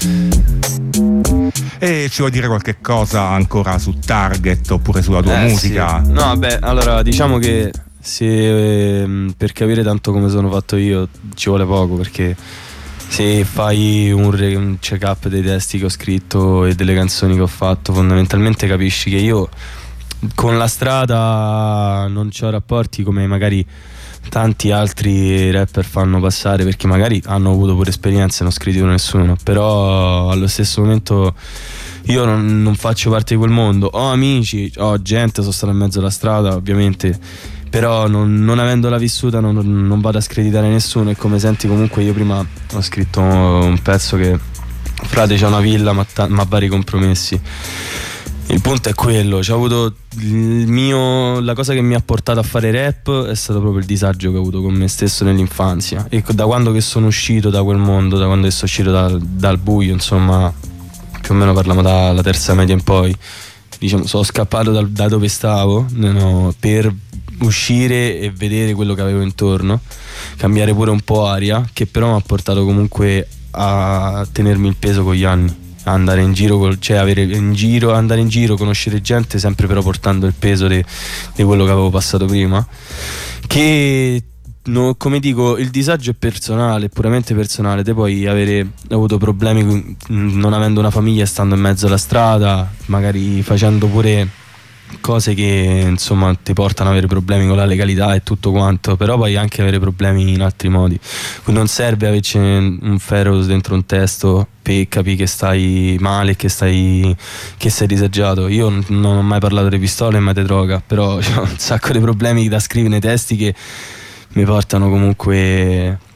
E ci vuoi dire qualche cosa ancora su Target oppure sulla tua musica? Sì. No, beh, allora diciamo che se per capire tanto come sono fatto io ci vuole poco, perché se fai un check-up dei testi che ho scritto e delle canzoni che ho fatto, fondamentalmente capisci che io con la strada non c'ho rapporti come magari tanti altri rapper fanno passare, perché magari hanno avuto pure esperienze, non ho scritto nessuno, però allo stesso momento io non faccio parte di quel mondo, ho amici, ho gente, sono stato in mezzo alla strada ovviamente, però non avendola vissuta non vado a screditare nessuno, e come senti comunque io prima ho scritto un pezzo che frate c'è una villa ma vari compromessi. Il punto è quello, c'ho avuto la cosa che mi ha portato a fare rap è stato proprio il disagio che ho avuto con me stesso nell'infanzia, e da quando che sono uscito da quel mondo, da quando che sono uscito dal buio, insomma più o meno parliamo dalla terza media in poi, diciamo sono scappato da dove stavo per uscire e vedere quello che avevo intorno, cambiare pure un po' aria, che però mi ha portato comunque a tenermi il peso con gli anni, andare in giro, andare in giro, conoscere gente, sempre però portando il peso di quello che avevo passato prima, che come dico, il disagio è personale, puramente personale. Te puoi avere avuto problemi non avendo una famiglia, stando in mezzo alla strada, magari facendo pure cose che insomma ti portano ad avere problemi con la legalità e tutto quanto, però puoi anche avere problemi in altri modi. Non serve averci un ferro dentro un testo per capire che stai male, che sei disagiato. Io non ho mai parlato di pistole e mai di droga, però ho un sacco di problemi da scrivere nei testi che mi portano comunque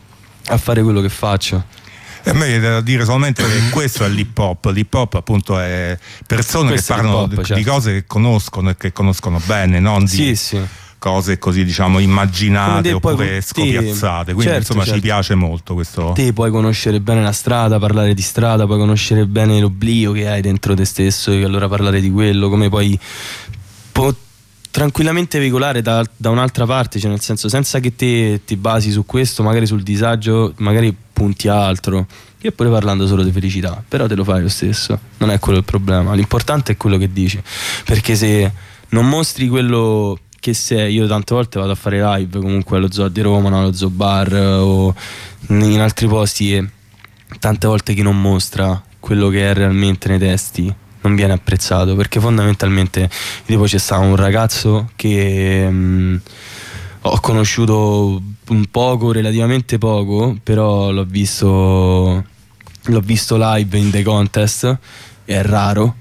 a fare quello che faccio. A me viene da dire solamente che questo è l'hip hop. L'hip hop appunto è persone Questo che parlano di cose che conoscono e che conoscono bene, non di cose così diciamo immaginate oppure scopiazzate. Quindi insomma ci piace molto questo. Te puoi conoscere bene la strada, parlare di strada, puoi conoscere bene l'oblio che hai dentro te stesso e allora parlare di quello, come poi tranquillamente veicolare da un'altra parte, cioè nel senso senza che te ti basi su questo, magari sul disagio, magari punti a altro, io pure parlando solo di felicità, però te lo fai lo stesso, non è quello il problema, l'importante è quello che dici, perché se non mostri quello che sei, io tante volte vado a fare live comunque allo Zoo di Roma, no? Allo Zoo Bar o in altri posti, e tante volte chi non mostra quello che è realmente nei testi non viene apprezzato, perché fondamentalmente tipo c'è stato un ragazzo che ho conosciuto un poco, relativamente poco, però l'ho visto live in The Contest, è raro,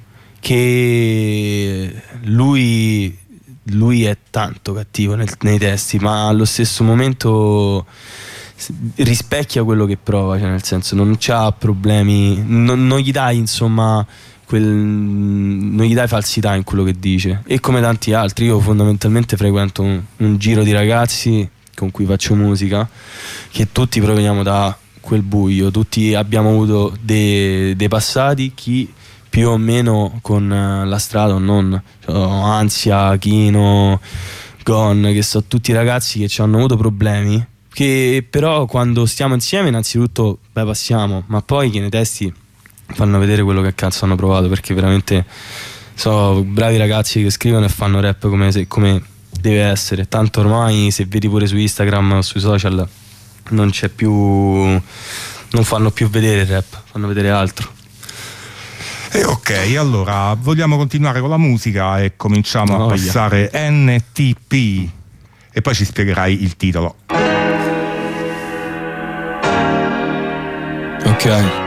che lui è tanto cattivo nei testi, ma allo stesso momento rispecchia quello che prova, cioè nel senso non c'ha problemi, non gli dai insomma non gli dai falsità in quello che dice. E come tanti altri, io fondamentalmente frequento un giro di ragazzi con cui faccio musica, che tutti proveniamo da quel buio, tutti abbiamo avuto dei passati, chi più o meno con la strada o non, cioè, Ansia, Kino, Gon, che sono tutti ragazzi che ci hanno avuto problemi, che però quando stiamo insieme innanzitutto passiamo, ma poi che nei testi fanno vedere quello che cazzo hanno provato, perché veramente sono bravi ragazzi che scrivono e fanno rap come deve essere. Tanto ormai se vedi pure su Instagram o sui social non c'è più, non fanno più vedere il rap, fanno vedere altro. E ok, allora vogliamo continuare con la musica e cominciamo a passare NTP e poi ci spiegherai il titolo. Ok.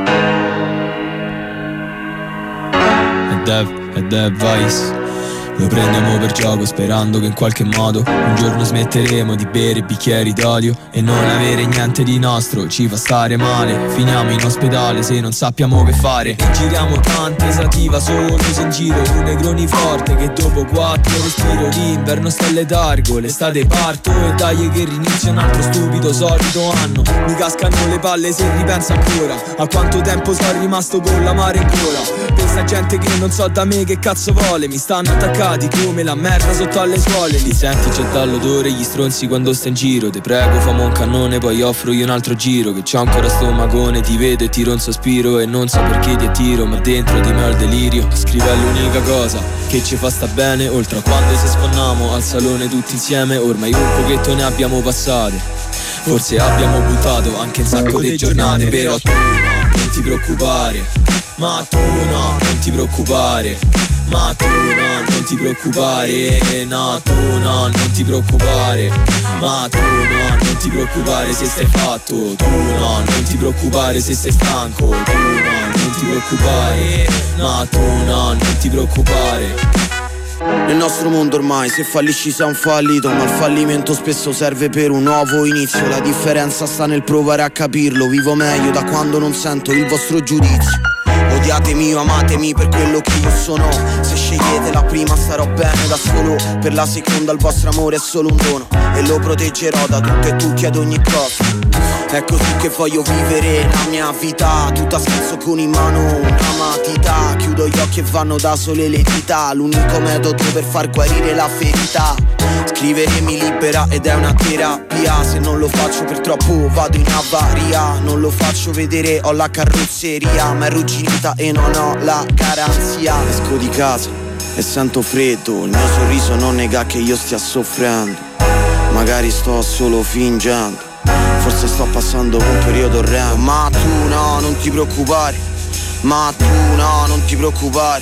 Dev Vice. Lo prendiamo per gioco sperando che in qualche modo un giorno smetteremo di bere bicchieri d'olio e non avere niente di nostro ci fa stare male. Finiamo in ospedale se non sappiamo che fare e giriamo tante sativa solo in giro, un negroni forte che dopo 4 respiro. L'inverno sta letargo, l'estate parto e dai che rinizia un altro stupido solito anno. Mi cascano le palle se ripenso ancora a quanto tempo sono rimasto con l'amare in gola. Pensa gente che non so da me che cazzo vuole, mi stanno attaccando come la merda sotto alle suole. Li senti, c'è dall'odore gli stronzi quando stai in giro. Te prego famo un cannone poi offro io un altro giro, che c'ho ancora stomacone, ti vedo e tiro un sospiro e non so perché ti attiro, ma dentro di me ho il delirio. Scrive è l'unica cosa che ci fa sta bene, oltre a quando se sfannamo al salone tutti insieme. Ormai un pochetto ne abbiamo passate, forse abbiamo buttato anche un sacco di giornate, però tu no, non ti preoccupare, ma tu no, non ti preoccupare, ma tu no, non ti preoccupare, no, tu no, non ti preoccupare, ma tu no, non ti preoccupare se stai fatto, tu no, non ti preoccupare se sei stanco, tu no, non ti preoccupare, ma tu no, non ti preoccupare. Nel nostro mondo ormai se fallisci sei un fallito, ma il fallimento spesso serve per un nuovo inizio. La differenza sta nel provare a capirlo. Vivo meglio da quando non sento il vostro giudizio. Odiatemi o amatemi per quello che io sono. Se scegliete la prima starò bene da solo, per la seconda il vostro amore è solo un dono e lo proteggerò da tutto e tutti ad ogni costo. È così che voglio vivere la mia vita, tutta senso con in mano una matita. Chiudo gli occhi e vanno da sole le dita, l'unico metodo per far guarire la ferita. Scrivere mi libera ed è una terapia. Se non lo faccio per troppo vado in avaria. Non lo faccio vedere, ho la carrozzeria, ma è arrugginita e non ho la garanzia. Esco di casa e sento freddo, il mio sorriso non nega che io stia soffrendo. Magari sto solo fingendo, forse sto passando un periodo orrendo. Ma tu no, non ti preoccupare, ma tu no, non ti preoccupare,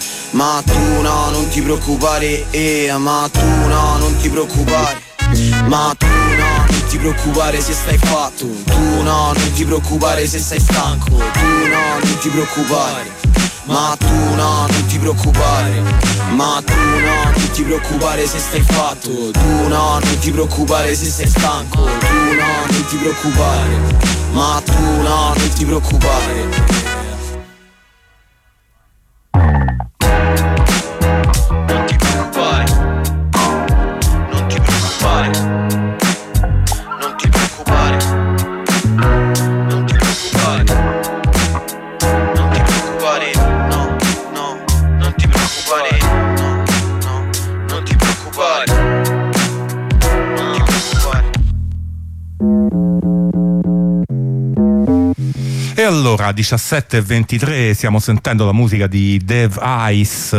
ma tu no, non ti preoccupare, ma tu no, non ti preoccupare, ma tu no, non ti preoccupare se stai fatto, tu no, non ti preoccupare se sei stanco, tu no, non ti preoccupare, ma tu no, non ti preoccupare. Ma tu no, non ti preoccupare se stai fatto. Tu no, non ti preoccupare se sei stanco. Tu no, non ti preoccupare. Ma tu no, non ti preoccupare. E allora 17:23 stiamo sentendo la musica di Dave Ice.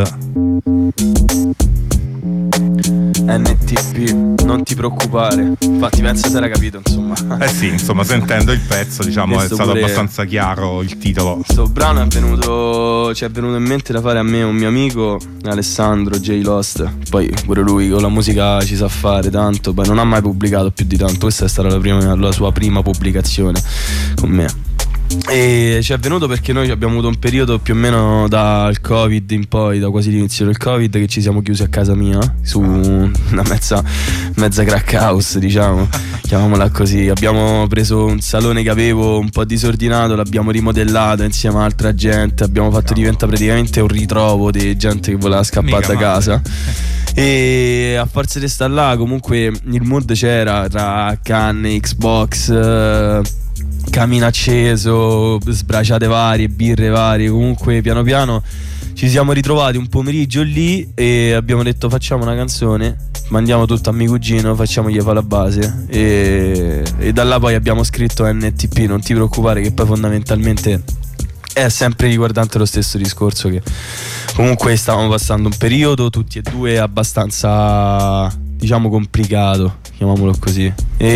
NTP, non ti preoccupare. Infatti penso se era capito, insomma. Eh sì, insomma, sentendo il pezzo, diciamo, questo è stato pure, abbastanza chiaro il titolo. Questo brano ci è venuto in mente da fare a me un mio amico, Alessandro J. Lost. Poi pure lui con la musica ci sa fare tanto. Poi non ha mai pubblicato più di tanto. Questa è stata la sua prima pubblicazione con me. E ci è venuto perché noi abbiamo avuto un periodo più o meno dal Covid in poi, da quasi l'inizio del Covid, che ci siamo chiusi a casa mia su una mezza crack house, diciamo, chiamiamola così. Abbiamo preso un salone che avevo un po' disordinato, l'abbiamo rimodellato insieme a altra gente, abbiamo fatto diventare praticamente un ritrovo di gente che voleva scappare da casa. E a forza di stare là comunque il mood c'era tra canne, Xbox, camino acceso, sbraciate varie, birre varie. Comunque piano piano ci siamo ritrovati un pomeriggio lì e abbiamo detto facciamo una canzone, mandiamo tutto a mio cugino, facciamogli fare la base e da là poi abbiamo scritto NTP, non ti preoccupare, che poi fondamentalmente è sempre riguardante lo stesso discorso, che comunque stavamo passando un periodo tutti e due abbastanza, diciamo, complicato, chiamiamolo così,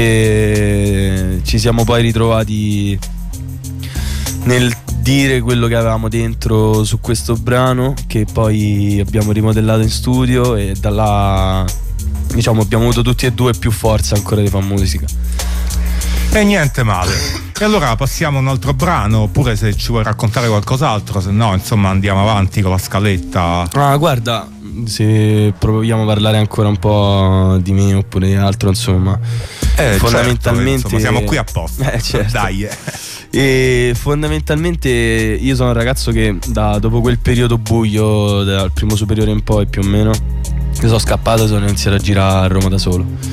e ci siamo poi ritrovati nel dire quello che avevamo dentro su questo brano, che poi abbiamo rimodellato in studio, e da là, diciamo, abbiamo avuto tutti e due più forza ancora di fare musica. E niente male. E allora passiamo a un altro brano, oppure se ci vuoi raccontare qualcos'altro, se no insomma andiamo avanti con la scaletta. Ah, guarda, se proviamo a parlare ancora un po' di me oppure di altro, insomma, fondamentalmente certo, insomma, siamo qui apposta. Certo. Dai. E fondamentalmente io sono un ragazzo che dopo quel periodo buio, dal primo superiore in poi più o meno, io sono scappato e sono iniziato a girare a Roma da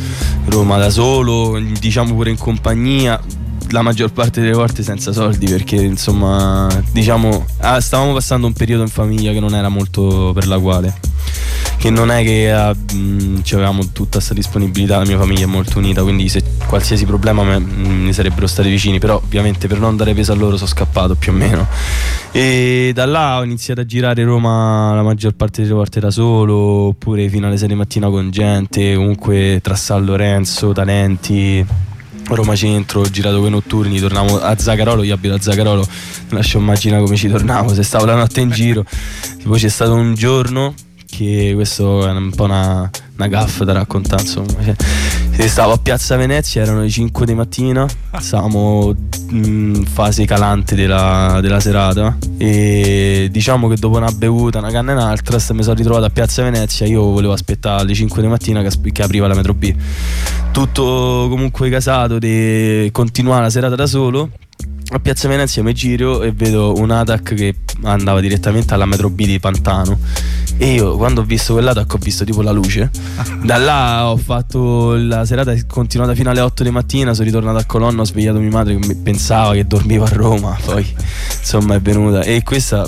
solo, diciamo pure in compagnia, la maggior parte delle volte senza soldi, perché insomma, diciamo, stavamo passando un periodo in famiglia che non era molto per la quale, che non è che avevamo tutta questa disponibilità, la mia famiglia è molto unita, quindi se qualsiasi problema mi sarebbero stati vicini, però ovviamente per non dare peso a loro sono scappato più o meno, e da là ho iniziato a girare Roma la maggior parte delle volte da solo, oppure fino alle 6 di mattina con gente, comunque tra San Lorenzo, Talenti, Roma Centro, ho girato quei notturni, tornavo a Zagarolo, io abito a Zagarolo, lascio immaginare come ci tornavo, se stavo la notte in giro. Poi c'è stato un giorno, che questo è un po' una gaffa da raccontare, insomma, stavo a Piazza Venezia, erano le 5 di mattina, stavamo in fase calante della serata, e diciamo che dopo una bevuta, una canna e un'altra, mi sono ritrovato a Piazza Venezia. Io volevo aspettare alle 5 di mattina che apriva la metro B, tutto comunque casato di continuare la serata da solo. A Piazza Venezia mi giro e vedo un ATAC che andava direttamente alla metro B di Pantano, e io quando ho visto quell'ATAC ho visto tipo la luce. Da là ho fatto la serata, è continuata fino alle 8 di mattina, sono ritornato a Colonna, ho svegliato mia madre che pensava che dormivo a Roma, poi insomma è venuta, e questa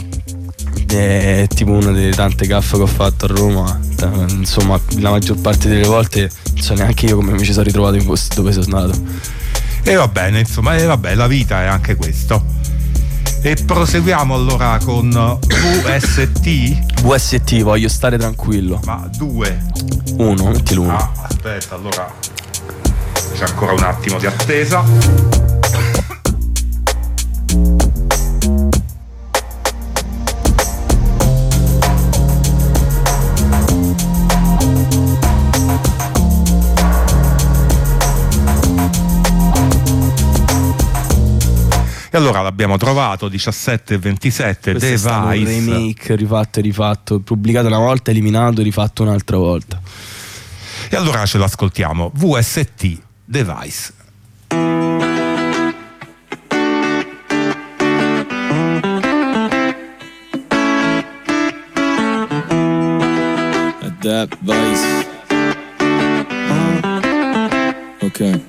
è tipo una delle tante gaffe che ho fatto a Roma. Insomma, la maggior parte delle volte non so neanche io come mi ci sono ritrovato in posti dove sono andato. E va bene, insomma, vabbè, la vita è anche questo. E proseguiamo allora con VST, voglio stare tranquillo. Ma 2 1, metti l'1. Aspetta, allora c'è ancora un attimo di attesa. E allora l'abbiamo trovato 17:27 Questo è stato un Device, remake rifatto e rifatto, pubblicato una volta, eliminato, rifatto un'altra volta. e allora ce lo ascoltiamo. VST Device. Device. Ok.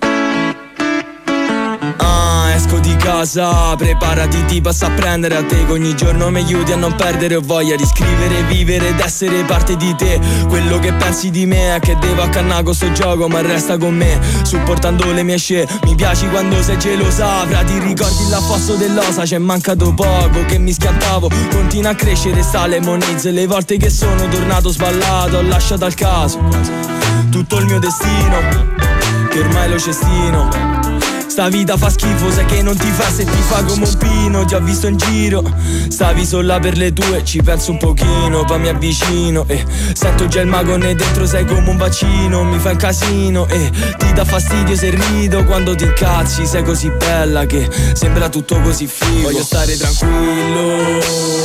Esco di casa, preparati, ti passo a prendere a te, che ogni giorno mi aiuti a non perdere. Ho voglia di scrivere, vivere ed essere parte di te. Quello che pensi di me è che devo accannare questo gioco, ma resta con me, supportando le mie scelte. Mi piaci quando sei gelosa, fra ti ricordi l'affosso dell'osa. C'è mancato poco che mi schiantavo, continua a crescere sta lemonezze. Le volte che sono tornato sballato, ho lasciato al caso tutto il mio destino, che ormai lo cestino. Sta vita fa schifo, sai che non ti fa se ti fa come un pino. Ti ho visto in giro, stavi sola per le tue, ci penso un pochino, poi mi avvicino e sento già il magone dentro, sei come un bacino. Mi fa un casino e ti dà fastidio se rido quando ti incazzi. Sei così bella che sembra tutto così figo. Voglio stare tranquillo,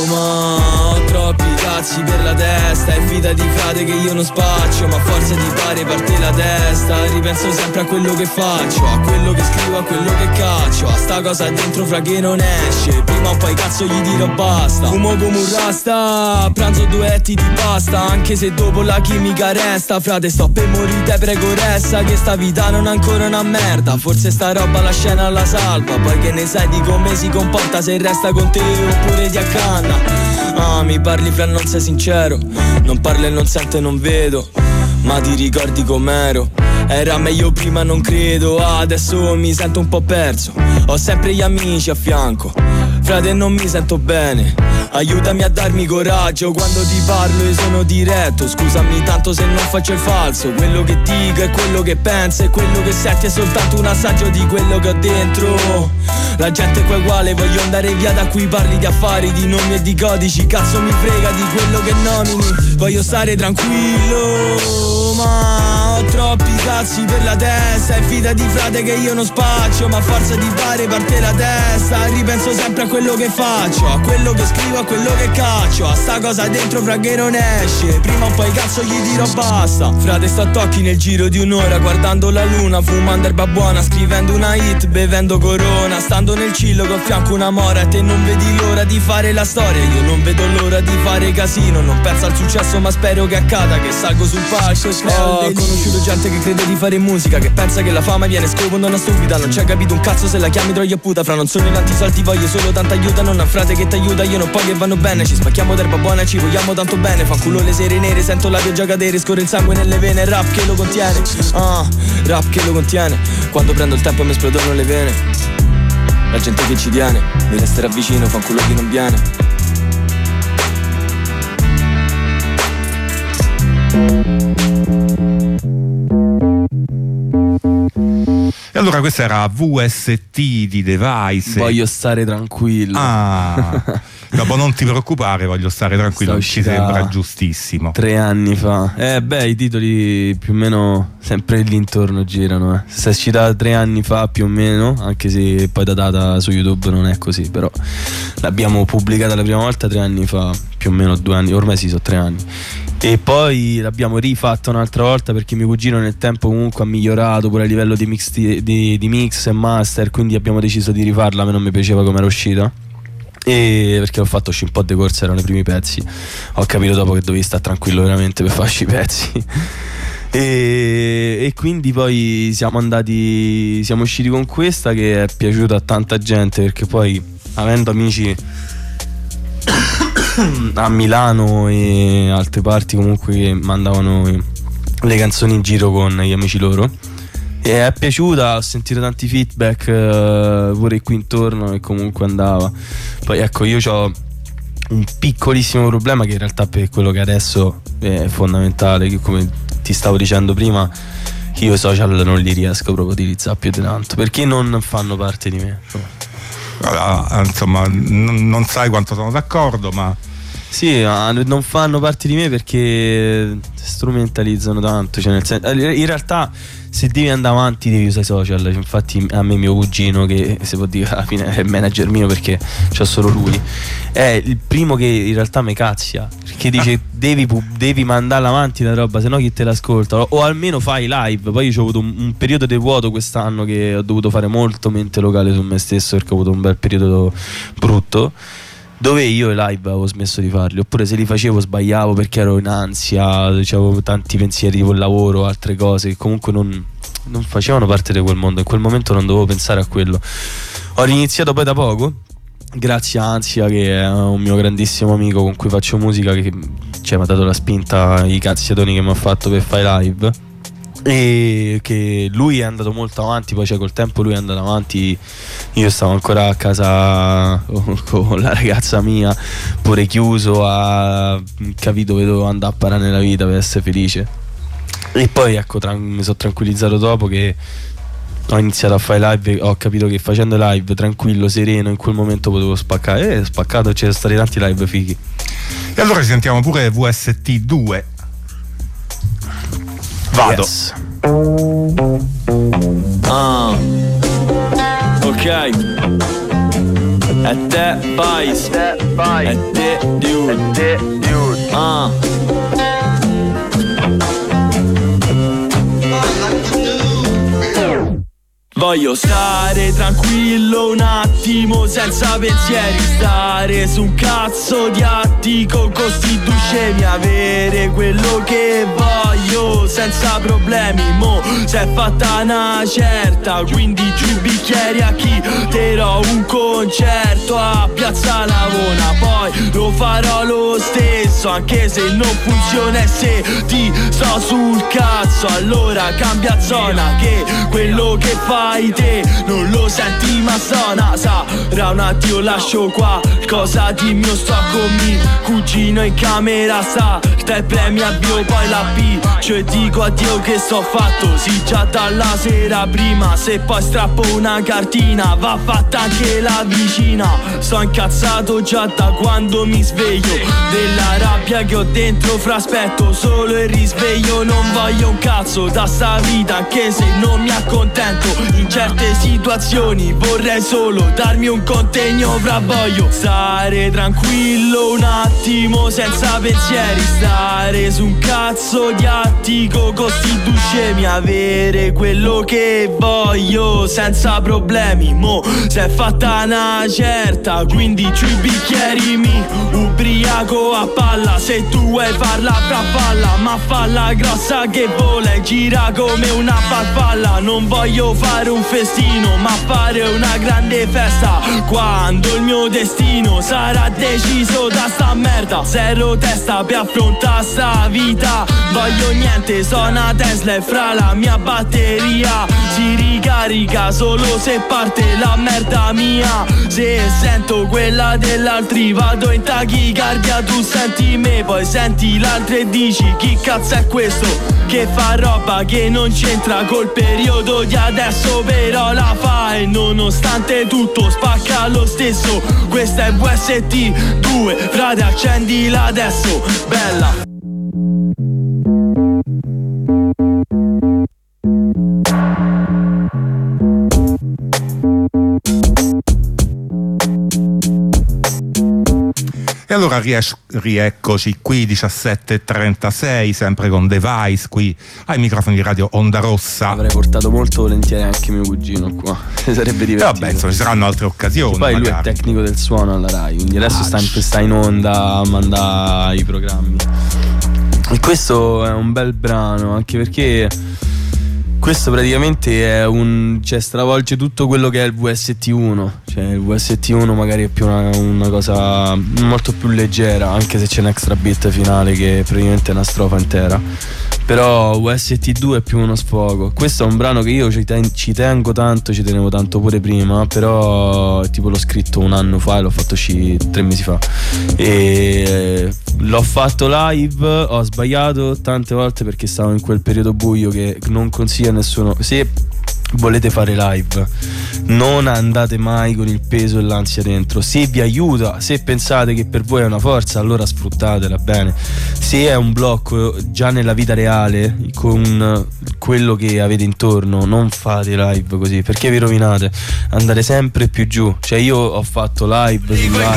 ma ho troppi cazzi per la testa. E fida di frate che io non spaccio, ma a forza di fare parte la testa. Ripenso sempre a quello che faccio, a quello che scrivo, a quello che caccio, a sta cosa dentro fra che non esce. Prima o poi cazzo gli dirò basta. Fumo come un rasta, pranzo 2 etti di pasta, anche se dopo la chimica resta. Frate sto per morire, prego resta, che sta vita non è ancora una merda. Forse sta roba la scena alla salva, poi che ne sai di come si comporta se resta con te oppure ti accanna. Ah, mi parli fra non sei sincero, non parlo e non sento e non vedo, ma ti ricordi com'ero? Era meglio prima, non credo, adesso mi sento un po' perso. Ho sempre gli amici a fianco, frate non mi sento bene, aiutami a darmi coraggio quando ti parlo e sono diretto. Scusami tanto se non faccio il falso, quello che dico è quello che penso e quello che senti è soltanto un assaggio di quello che ho dentro. La gente qua è uguale, voglio andare via da qui, parli di affari, di nomi e di codici, cazzo mi frega di quello che nomini. Voglio stare tranquillo, ma ho troppi cazzi per la testa. E fida di frate che io non spaccio, ma a forza di fare parte la testa. Ripenso sempre a quello che faccio, a quello che scrivo, a quello che caccio, a sta cosa dentro fra che non esce. Prima o poi cazzo gli dirò basta. Frate sto a tocchi nel giro di un'ora, guardando la luna, fumando erba buona, scrivendo una hit, bevendo corona, stando nel cillo con fianco una mora. E te non vedi l'ora di fare la storia, io non vedo l'ora di fare casino. Non penso al successo ma spero che accada, che salgo sul palco e creo dei. Ho conosciuto gente che crede di fare musica, che pensa che la fama viene scomoda, una stupida. Non c'è capito un cazzo se la chiami troia puta. Fra non sono tanti soldi, voglio solo tanta aiuta. Non ha frate che t'aiuta, io non pochi che vanno bene. Ci spacchiamo d'erba buona, ci vogliamo tanto bene. Fa culo le sere nere, sento la pioggia cadere, scorre il sangue nelle vene. Rap che lo contiene, rap che lo contiene. Quando prendo il tempo mi esplodono le vene. La gente che ci tiene, mi resterà vicino, fa culo chi non viene. E allora questa era VST di Device. Voglio stare tranquillo. Dopo non ti preoccupare, voglio stare tranquillo, ci sembra giustissimo. 3 anni fa. I titoli più o meno sempre lì intorno girano. Se è uscita 3 anni fa più o meno, anche se poi da data su YouTube non è così, però l'abbiamo pubblicata la prima volta 3 anni fa, più o meno 2 anni, ormai sì, sono 3 anni. E poi l'abbiamo rifatta un'altra volta perché mio cugino nel tempo comunque ha migliorato pure a livello di mix e master, quindi abbiamo deciso di rifarla, a me non mi piaceva come era uscita. E perché l'ho fatto uscire un po' di corsa, erano i primi pezzi. Ho capito dopo che dovevi stare tranquillo veramente per farci i pezzi. E quindi poi siamo usciti con questa, che è piaciuta a tanta gente, perché poi avendo amici a Milano e altre parti comunque che mandavano le canzoni in giro con gli amici loro, e è piaciuta, ho sentito tanti feedback pure qui intorno e comunque andava. Poi ecco, io ho un piccolissimo problema che in realtà per quello che adesso è fondamentale, che come ti stavo dicendo prima, io i social non li riesco proprio a utilizzare più di tanto perché non fanno parte di me. Insomma, non sai quanto sono d'accordo, ma sì, non fanno parte di me perché strumentalizzano tanto, cioè in realtà se devi andare avanti devi usare i social. Infatti a me mio cugino, che si può dire alla fine è il manager mio perché c'ho solo lui, è il primo che in realtà mi cazzia, perché dice devi mandarla avanti la roba, sennò chi te l'ascolta, o almeno fai live. Poi io ho avuto un periodo di vuoto quest'anno che ho dovuto fare molto mente locale su me stesso, perché ho avuto un bel periodo brutto dove io i live avevo smesso di farli, oppure se li facevo sbagliavo perché ero in ansia, avevo tanti pensieri col lavoro, altre cose che comunque non facevano parte di quel mondo. In quel momento non dovevo pensare a quello. Ho riniziato poi da poco, grazie a Ansia, che è un mio grandissimo amico con cui faccio musica, che mi ha dato la spinta, i cazziatoni che mi ha fatto per fare live, e che lui è andato molto avanti. Poi col tempo lui è andato avanti, io stavo ancora a casa con la ragazza mia, pure chiuso, a capito dove dovevo andare a parare nella vita per essere felice. E poi ecco, mi sono tranquillizzato dopo che ho iniziato a fare live, ho capito che facendo live tranquillo, sereno, in quel momento potevo spaccare, spaccato, c'erano stati tanti live fighi. E allora ci sentiamo pure VST2. Vado. Yes. Ok. E te Vice, e te Dude, Voglio stare tranquillo un attimo, senza pensieri, stare su un cazzo di attico, costituiscemi, avere quello che voglio senza problemi. Mo s'è fatta una certa, quindi giù i bicchieri a chi terò un concerto a Piazza Navona. Poi lo farò lo stesso, anche se non funziona e se ti sto sul cazzo, allora cambia zona, che quello che fai te non lo senti ma suona. Sarà un attimo, lascio qua cosa di mio, sto con mio cugino in camera, sta te premi avvio poi la B, cioè dico addio che sto fatto, sì già dalla sera prima, se poi strappo una cartina va fatta anche la vicina. Sto incazzato già da quando mi sveglio, della rabbia che ho dentro, fra aspetto solo il risveglio. Non voglio un cazzo da sta vita, anche se non mi accontento in certe situazioni, vorrei solo darmi un contegno, fra voglio stare tranquillo un attimo, senza pensieri, stare su un cazzo di attico, costituiscemi, avere quello che voglio senza problemi. Mo s'è fatta una certa, quindi giù i bicchieri, mi ubriaco a palla, se tu vuoi farla fra falla, ma falla grossa che vola e gira come una farfalla. Non voglio fare un festino, ma fare una grande festa, quando il mio destino sarà deciso da sta merda. Zero testa per affrontare sta vita, voglio niente, sono una Tesla e fra la mia batteria si ricarica solo se parte la merda mia. Se sento quella dell'altri vado in tachicardia, tu senti me, poi senti l'altra e dici chi cazzo è questo che fa roba che non c'entra col periodo di adesso, però la fa e nonostante tutto spacca lo stesso. Questa è VST2, frate accendila adesso, bella. E allora rieccoci qui 17:36, sempre con The Vice qui ai microfoni di Radio Onda Rossa. Avrei portato molto volentieri anche mio cugino qua, sarebbe divertito. Vabbè, insomma, ci saranno altre occasioni. Poi magari. Lui è tecnico del suono alla Rai, quindi adesso sta in onda a mandare i programmi. E questo è un bel brano, anche perché questo praticamente è cioè stravolge tutto quello che è il VST1. Cioè il VST1 magari è più una cosa molto più leggera, anche se c'è un extra beat finale che praticamente è una strofa intera. Però VST2 è più uno sfogo. Questo è un brano che io ci tengo tanto, ci tenevo tanto pure prima, però tipo l'ho scritto un anno fa e l'ho fatto 3 mesi fa. E l'ho fatto live, ho sbagliato tante volte perché stavo in quel periodo buio che non consiglia a nessuno. Se volete fare live, non andate mai con il peso e l'ansia dentro. Se vi aiuta, se pensate che per voi è una forza, allora sfruttatela bene. Se è un blocco già nella vita reale con quello che avete intorno, non fate live così, perché vi rovinate, andate sempre più giù. Cioè io ho fatto live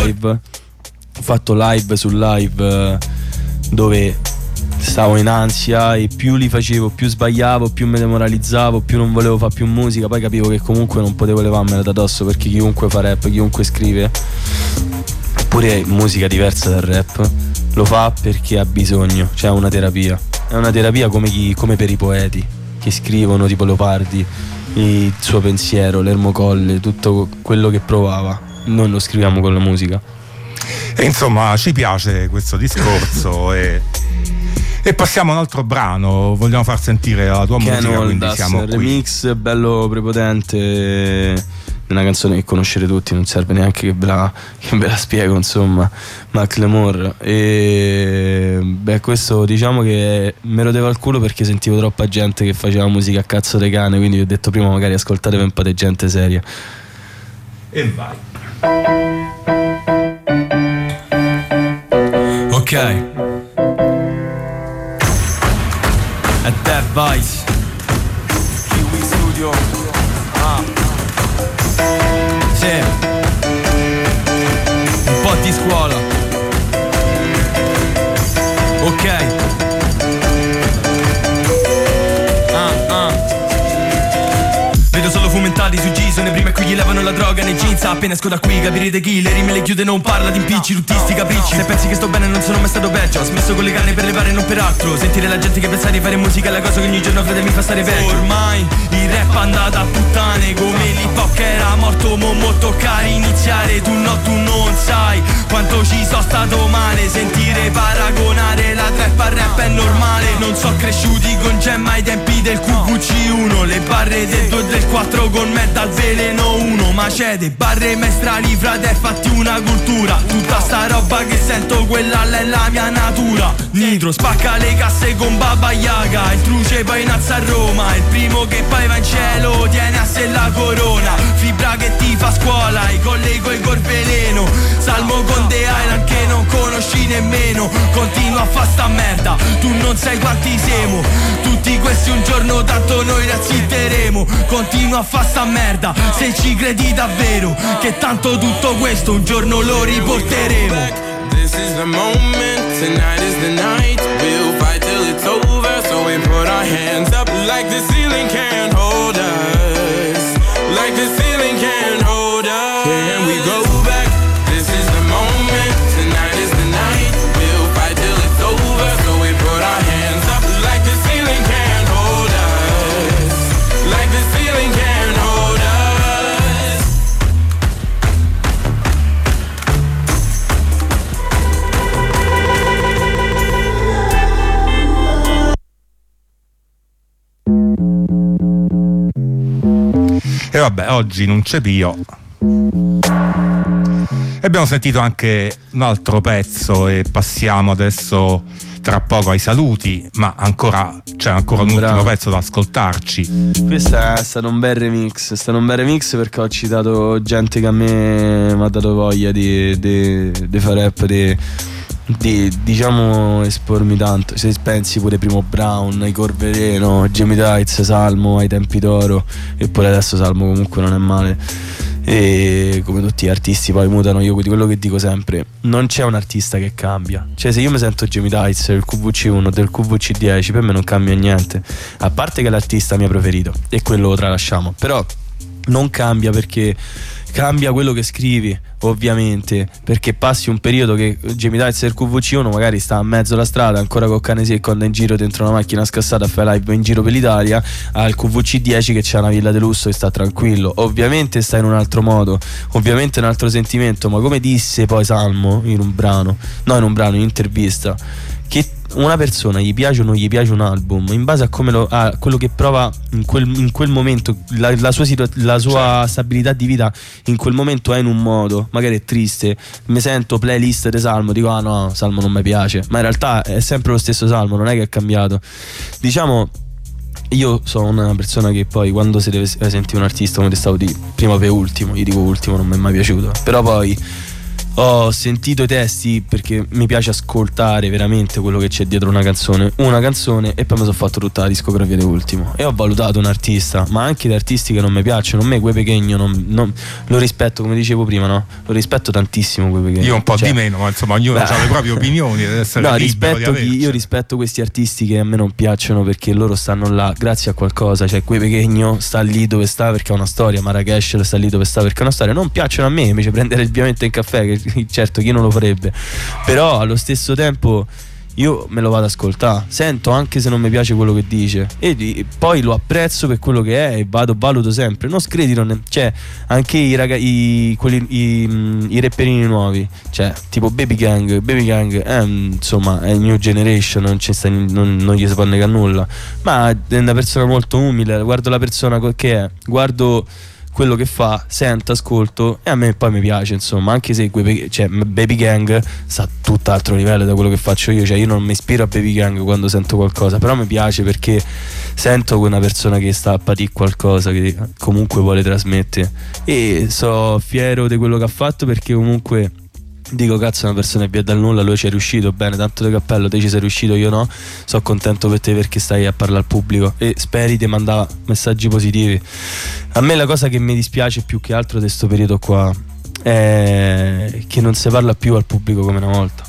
su live dove stavo in ansia e più li facevo, più sbagliavo, più me demoralizzavo, più non volevo fare più musica. Poi capivo che comunque non potevo levarmela da addosso, perché chiunque fa rap, chiunque scrive, pure musica diversa dal rap, lo fa perché ha bisogno, cioè è una terapia. È una terapia come per i poeti che scrivono, tipo Leopardi, il suo pensiero, l'Ermo Colle, tutto quello che provava, noi lo scriviamo con la musica. E insomma ci piace questo discorso e passiamo a un altro brano. Vogliamo far sentire la tua musica, quindi siamo qui. Remix bello prepotente, una canzone che conoscete tutti, non serve neanche che ve la spiego, insomma. Macklemore. E beh, questo diciamo che mi rodeva il culo perché sentivo troppa gente che faceva musica a cazzo de cane, quindi vi ho detto prima magari ascoltatevi un po' di gente seria. E vai. Ok. At That Vice Kiwi Studio. Sì. Un po' di scuola. Ok. Vedo solo fumentati su Giso, ne prima qui gli levano la droga nei jeans. Appena esco da qui capirete chi le rime le chiude, non parla di impicci, ruttisti, capricci. Se pensi che sto bene non sono mai stato peggio. Ho smesso con le canne per levare non per altro. Sentire la gente che pensa di fare musica è la cosa che ogni giorno frate mi fa stare peggio. Ormai il rap è andato a puttane, come l'hip hop che era morto, mo toccare iniziare. Tu non sai quanto ci sono stato male. Sentire paragonare la trap al rap è normale. Non so cresciuti con Gemma ai tempi del QVC1. Le barre del 2 e del 4 con me dal veleno 1. Macete, barre maestrali, frate, fatti una cultura. Tutta sta roba che sento, quella è la mia natura. Nitro spacca le casse con Baba Yaga. Il truce poi innalza a Roma. Il primo che poi va in cielo tiene a sé la corona. Fibra che ti fa scuola, i collego e col veleno. Salmo con The Island che non conosci nemmeno. Continua a fa sta merda, tu non sai quanti siamo. Tutti questi un giorno tanto noi razzitteremo. Continua a fa sta merda, se ci credi davvero, che tanto tutto questo un giorno lo riporteremo. This is the moment, tonight is the night. We'll fight till it's over, so we put our hands up like the ceiling can't hold us. Like the ceiling can't hold us. Can we go back? This is the moment, tonight is the night. We'll fight till it's over, so we put our hands up like the ceiling can't hold us. Like the ceiling can't hold us. E vabbè, oggi non c'è Pio. E abbiamo sentito anche un altro pezzo e passiamo adesso tra poco ai saluti, ma c'è ancora un ultimo pezzo da ascoltarci. Questo è stato un bel remix, perché ho citato gente che a me mi ha dato voglia di fare rap, di diciamo espormi tanto. Se pensi pure Primo Brown, Igor Veleno, Jamie Tights, Salmo ai tempi d'oro, e poi adesso Salmo comunque non è male. E come tutti gli artisti poi mutano. Io quello che dico sempre, non c'è un artista che cambia. Cioè se io mi sento Jamie Tights del QVC1, del QVC10, per me non cambia niente, a parte che l'artista mio preferito e quello lo tralasciamo, però non cambia perché cambia quello che scrivi, ovviamente, perché passi un periodo che Jamie Tights del QVC1 magari sta a mezzo alla strada ancora con cane secco, anda in giro dentro una macchina scassata a fare live in giro per l'Italia, al QVC10 che c'ha una villa di lusso e sta tranquillo. Ovviamente sta in un altro modo, ovviamente un altro sentimento, ma come disse poi Salmo in un'intervista, che una persona gli piace o non gli piace un album in base a come a quello che prova in quel momento, la sua stabilità di vita in quel momento è in un modo, magari è triste, mi sento playlist di Salmo, dico ah no, Salmo non mi piace, ma in realtà è sempre lo stesso Salmo, non è che è cambiato. Diciamo io sono una persona che poi quando si deve sentire un artista, come ti stavo di prima per ultimo, io dico ultimo, non mi è mai piaciuto, però poi ho sentito i testi perché mi piace ascoltare veramente quello che c'è dietro una canzone e poi mi sono fatto tutta la discografia di Ultimo e ho valutato un artista, ma anche gli artisti che non mi piacciono. A me Gue Pequeno non lo rispetto, come dicevo prima, no? Lo rispetto tantissimo Gue Pequeno. Io un po' di meno, ma insomma ognuno ha le proprie opinioni, deve essere no, libero di averci. Io rispetto questi artisti che a me non piacciono perché loro stanno là grazie a qualcosa. Cioè Gue Pequeno sta lì dove sta perché ha una storia, Marrakesh sta lì dove sta perché ha una storia. Non piacciono a me, invece prendere il Vivamente in caffè, che certo chi non lo farebbe, però allo stesso tempo io me lo vado ad ascoltare, sento anche se non mi piace quello che dice e poi lo apprezzo per quello che è e valuto sempre, non scredito, cioè anche i rapperini nuovi, cioè tipo Baby Gang è, insomma è new generation, non gli si può negare nulla, ma è una persona molto umile, guardo la persona che è, guardo quello che fa, sento, ascolto e a me poi mi piace, insomma, anche se Baby Gang sta a tutt'altro livello da quello che faccio io, cioè io non mi ispiro a Baby Gang quando sento qualcosa, però mi piace perché sento una persona che sta a patire qualcosa che comunque vuole trasmettere e so fiero di quello che ha fatto perché comunque dico cazzo, una persona che via dal nulla, lui ci è riuscito, bene, tanto di cappello, te ci sei riuscito, io no, sono contento per te perché stai a parlare al pubblico e speri di mandare messaggi positivi. A me la cosa che mi dispiace più che altro di questo periodo qua è che non si parla più al pubblico come una volta.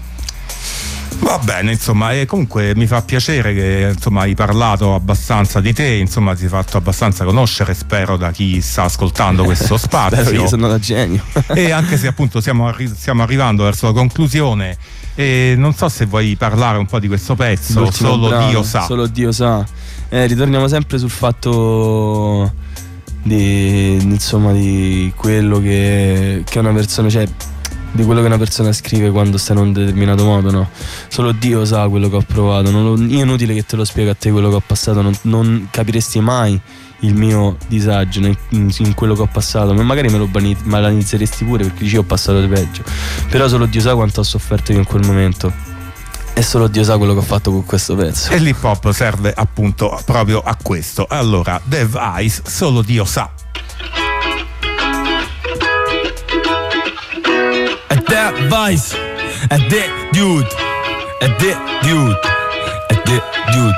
Va bene, insomma, e comunque mi fa piacere che insomma hai parlato abbastanza di te, insomma ti hai fatto abbastanza conoscere, spero, da chi sta ascoltando questo spazio. Spero, io sono da genio. E anche se appunto stiamo arrivando verso la conclusione, e non so se vuoi parlare un po' di questo pezzo, Dio sa. Solo Dio sa. Ritorniamo sempre sul fatto di quello che una persona, cioè di quello che una persona scrive quando sta in un determinato modo, no? Solo Dio sa quello che ho provato, io è inutile che te lo spiego a te quello che ho passato, non capiresti mai il mio disagio in quello che ho passato, ma magari me lo banalizzeresti pure perché dici ho passato di peggio, però solo Dio sa quanto ho sofferto io in quel momento e solo Dio sa quello che ho fatto con questo pezzo. E l'hip hop serve appunto proprio a questo. Allora, Dev Eyes, solo Dio sa. That vice, at that dude, at that dude, at that dude.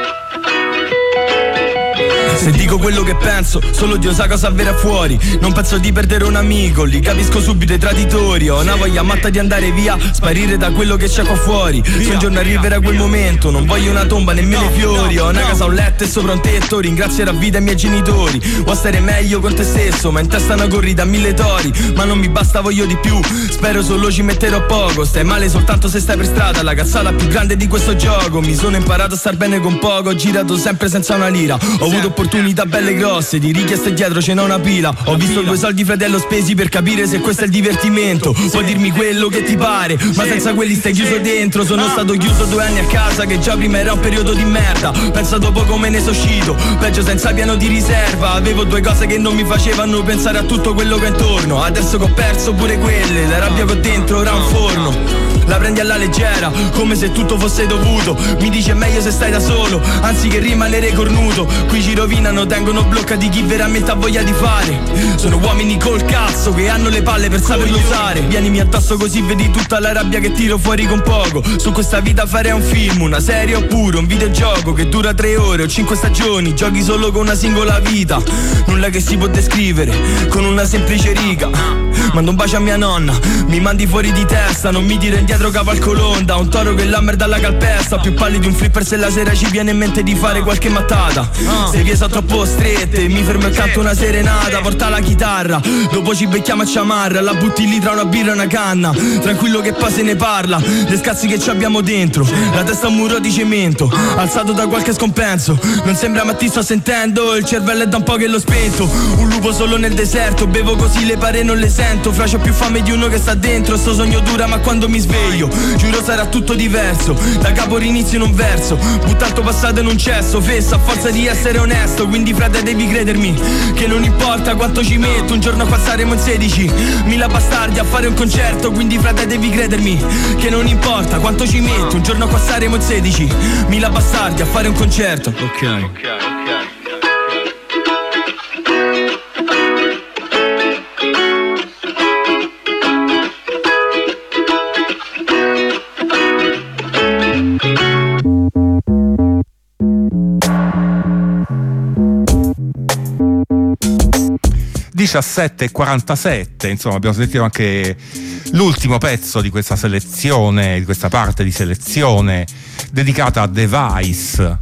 Se dico quello che penso, solo Dio sa cosa verrà fuori. Non penso di perdere un amico, li capisco subito i traditori. Ho una voglia matta di andare via, sparire da quello che c'è qua fuori. Se un giorno arriverà quel momento, non voglio una tomba nemmeno i fiori. Ho una casa, un letto e sopra un tetto, ringrazierò a vita i miei genitori. Vuoi stare meglio con te stesso, ma in testa una corrida a 1000 tori. Ma non mi basta, voglio di più, spero solo ci metterò poco. Stai male soltanto se stai per strada, la cazzata più grande di questo gioco. Mi sono imparato a star bene con poco, ho girato sempre senza una lira. Ho avuto opportunità belle grosse, di richieste dietro ce n'è una pila. Ho visto 2 soldi fratello spesi per capire se questo è il divertimento. Puoi dirmi quello che ti pare, ma senza quelli stai chiuso dentro. Sono stato chiuso 2 anni a casa, che già prima era un periodo di merda. Pensa dopo come ne so uscito, peggio senza piano di riserva. Avevo 2 cose che non mi facevano pensare a tutto quello che ho intorno. Adesso che ho perso pure quelle, la rabbia che ho dentro ora un forno. La prendi alla leggera, come se tutto fosse dovuto. Mi dice meglio se stai da solo, anziché rimanere cornuto. Qui ci rovinano, tengono bloccati chi veramente ha voglia di fare. Sono uomini col cazzo che hanno le palle per saperlo usare. Vienimi addosso così vedi tutta la rabbia che tiro fuori con poco. Su questa vita farei un film, una serie oppure un videogioco che dura 3 ore o 5 stagioni. Giochi solo con una singola vita, nulla che si può descrivere con una semplice riga. Mando un bacio a mia nonna, mi mandi fuori di testa, non mi dire indietro cavalcolonda. Un toro che la merda alla calpesta, più palli di un flipper se la sera ci viene in mente di fare qualche mattata. Se vie sono troppo strette, mi fermo e canto una serenata. Porta la chitarra, dopo ci becchiamo a ciamarra. La butti lì tra una birra e una canna, tranquillo che poi se ne parla. Le scazzi che ci abbiamo dentro, la testa a un muro di cemento, alzato da qualche scompenso. Non sembra ma ti sto sentendo, il cervello è da un po' che l'ho spento. Un lupo solo nel deserto, bevo così le pare non le sento. Fra c'ho più fame di uno che sta dentro, sto sogno dura ma quando mi sveglio sveglio, giuro sarà tutto diverso. Da capo rinizio in un verso, butta il tuo passato in un cesso. Fessa a forza di essere onesto, quindi frate devi credermi che non importa quanto ci metto, un giorno qua saremo in 16.000 bastardi a fare un concerto. Quindi frate devi credermi che non importa quanto ci metto, un giorno qua saremo in 16.000 bastardi a fare un concerto. Ok. Insomma, abbiamo sentito anche l'ultimo pezzo di questa selezione, di questa parte di selezione dedicata a The Vice.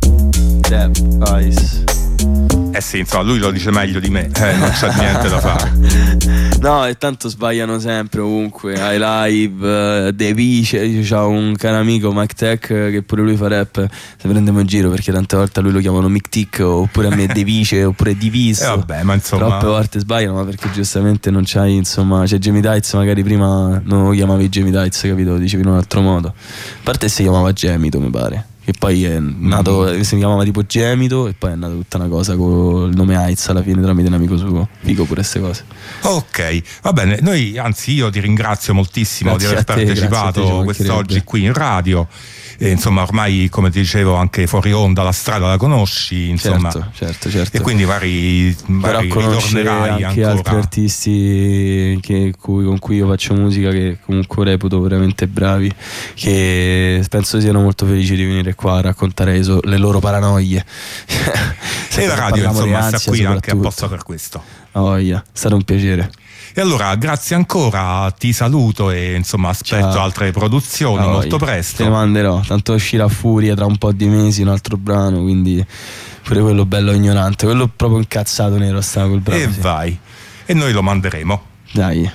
Eh sì, insomma, lui lo dice meglio di me, non c'è niente da fare. No, e tanto sbagliano sempre ovunque. Ai live, The Vice. Io c'ho un caro amico, Mike Tech, che pure lui fa rap. Se prendiamo in giro perché tante volte a lui lo chiamano Mick Tick, oppure a me The Vice, oppure Divis. Vabbè, ma insomma, troppe volte sbagliano, ma perché giustamente non c'hai, insomma, c'è Jamie Tights, magari prima non lo chiamavi Jamie Tights, capito? Lo dicevi in un altro modo. A parte si chiamava Gemito, mi pare. Che poi è nato, si chiamava tipo Gemito, e poi è nata tutta una cosa con il nome Heights alla fine tramite un amico suo. Dico pure queste cose. Ok, va bene. Noi, anzi, io ti ringrazio moltissimo di aver partecipato quest'oggi qui in radio. E, insomma, ormai, come ti dicevo, anche fuori onda la strada la conosci, insomma. Certo. E quindi magari ritornerai anche ancora. Altri artisti con cui io faccio musica, che comunque reputo veramente bravi, che penso siano molto felici di venire qua a raccontare le loro paranoie. E la radio, insomma, sta qui anche apposta per questo. È stato un piacere. E allora, grazie ancora, ti saluto e insomma aspetto altre produzioni molto presto. Te ne manderò, tanto uscirà a Furia tra un po' di mesi un altro brano, quindi pure quello bello ignorante, quello proprio incazzato nero stava quel brano. E vai, e noi lo manderemo. Dai.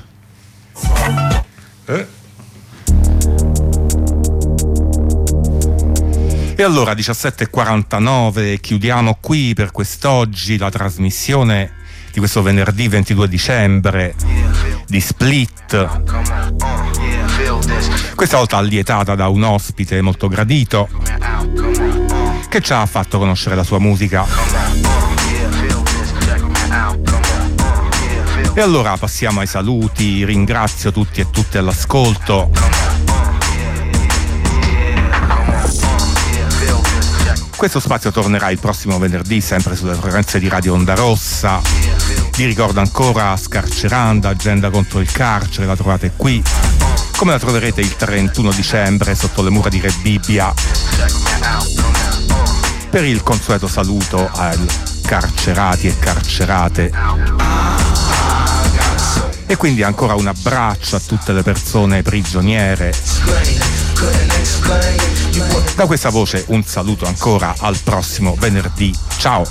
E allora 17:49, chiudiamo qui per quest'oggi la trasmissione di questo venerdì 22 dicembre di Split, questa volta allietata da un ospite molto gradito che ci ha fatto conoscere la sua musica. E allora passiamo ai saluti, ringrazio tutti e tutte all'ascolto. Questo spazio tornerà il prossimo venerdì, sempre sulle frequenze di Radio Onda Rossa. Vi ricordo ancora Scarceranda, Agenda contro il carcere, la trovate qui, come la troverete il 31 dicembre sotto le mura di Re Bibbia, per il consueto saluto ai carcerati e carcerate. E quindi ancora un abbraccio a tutte le persone prigioniere. Da questa voce un saluto ancora, al prossimo venerdì. Ciao.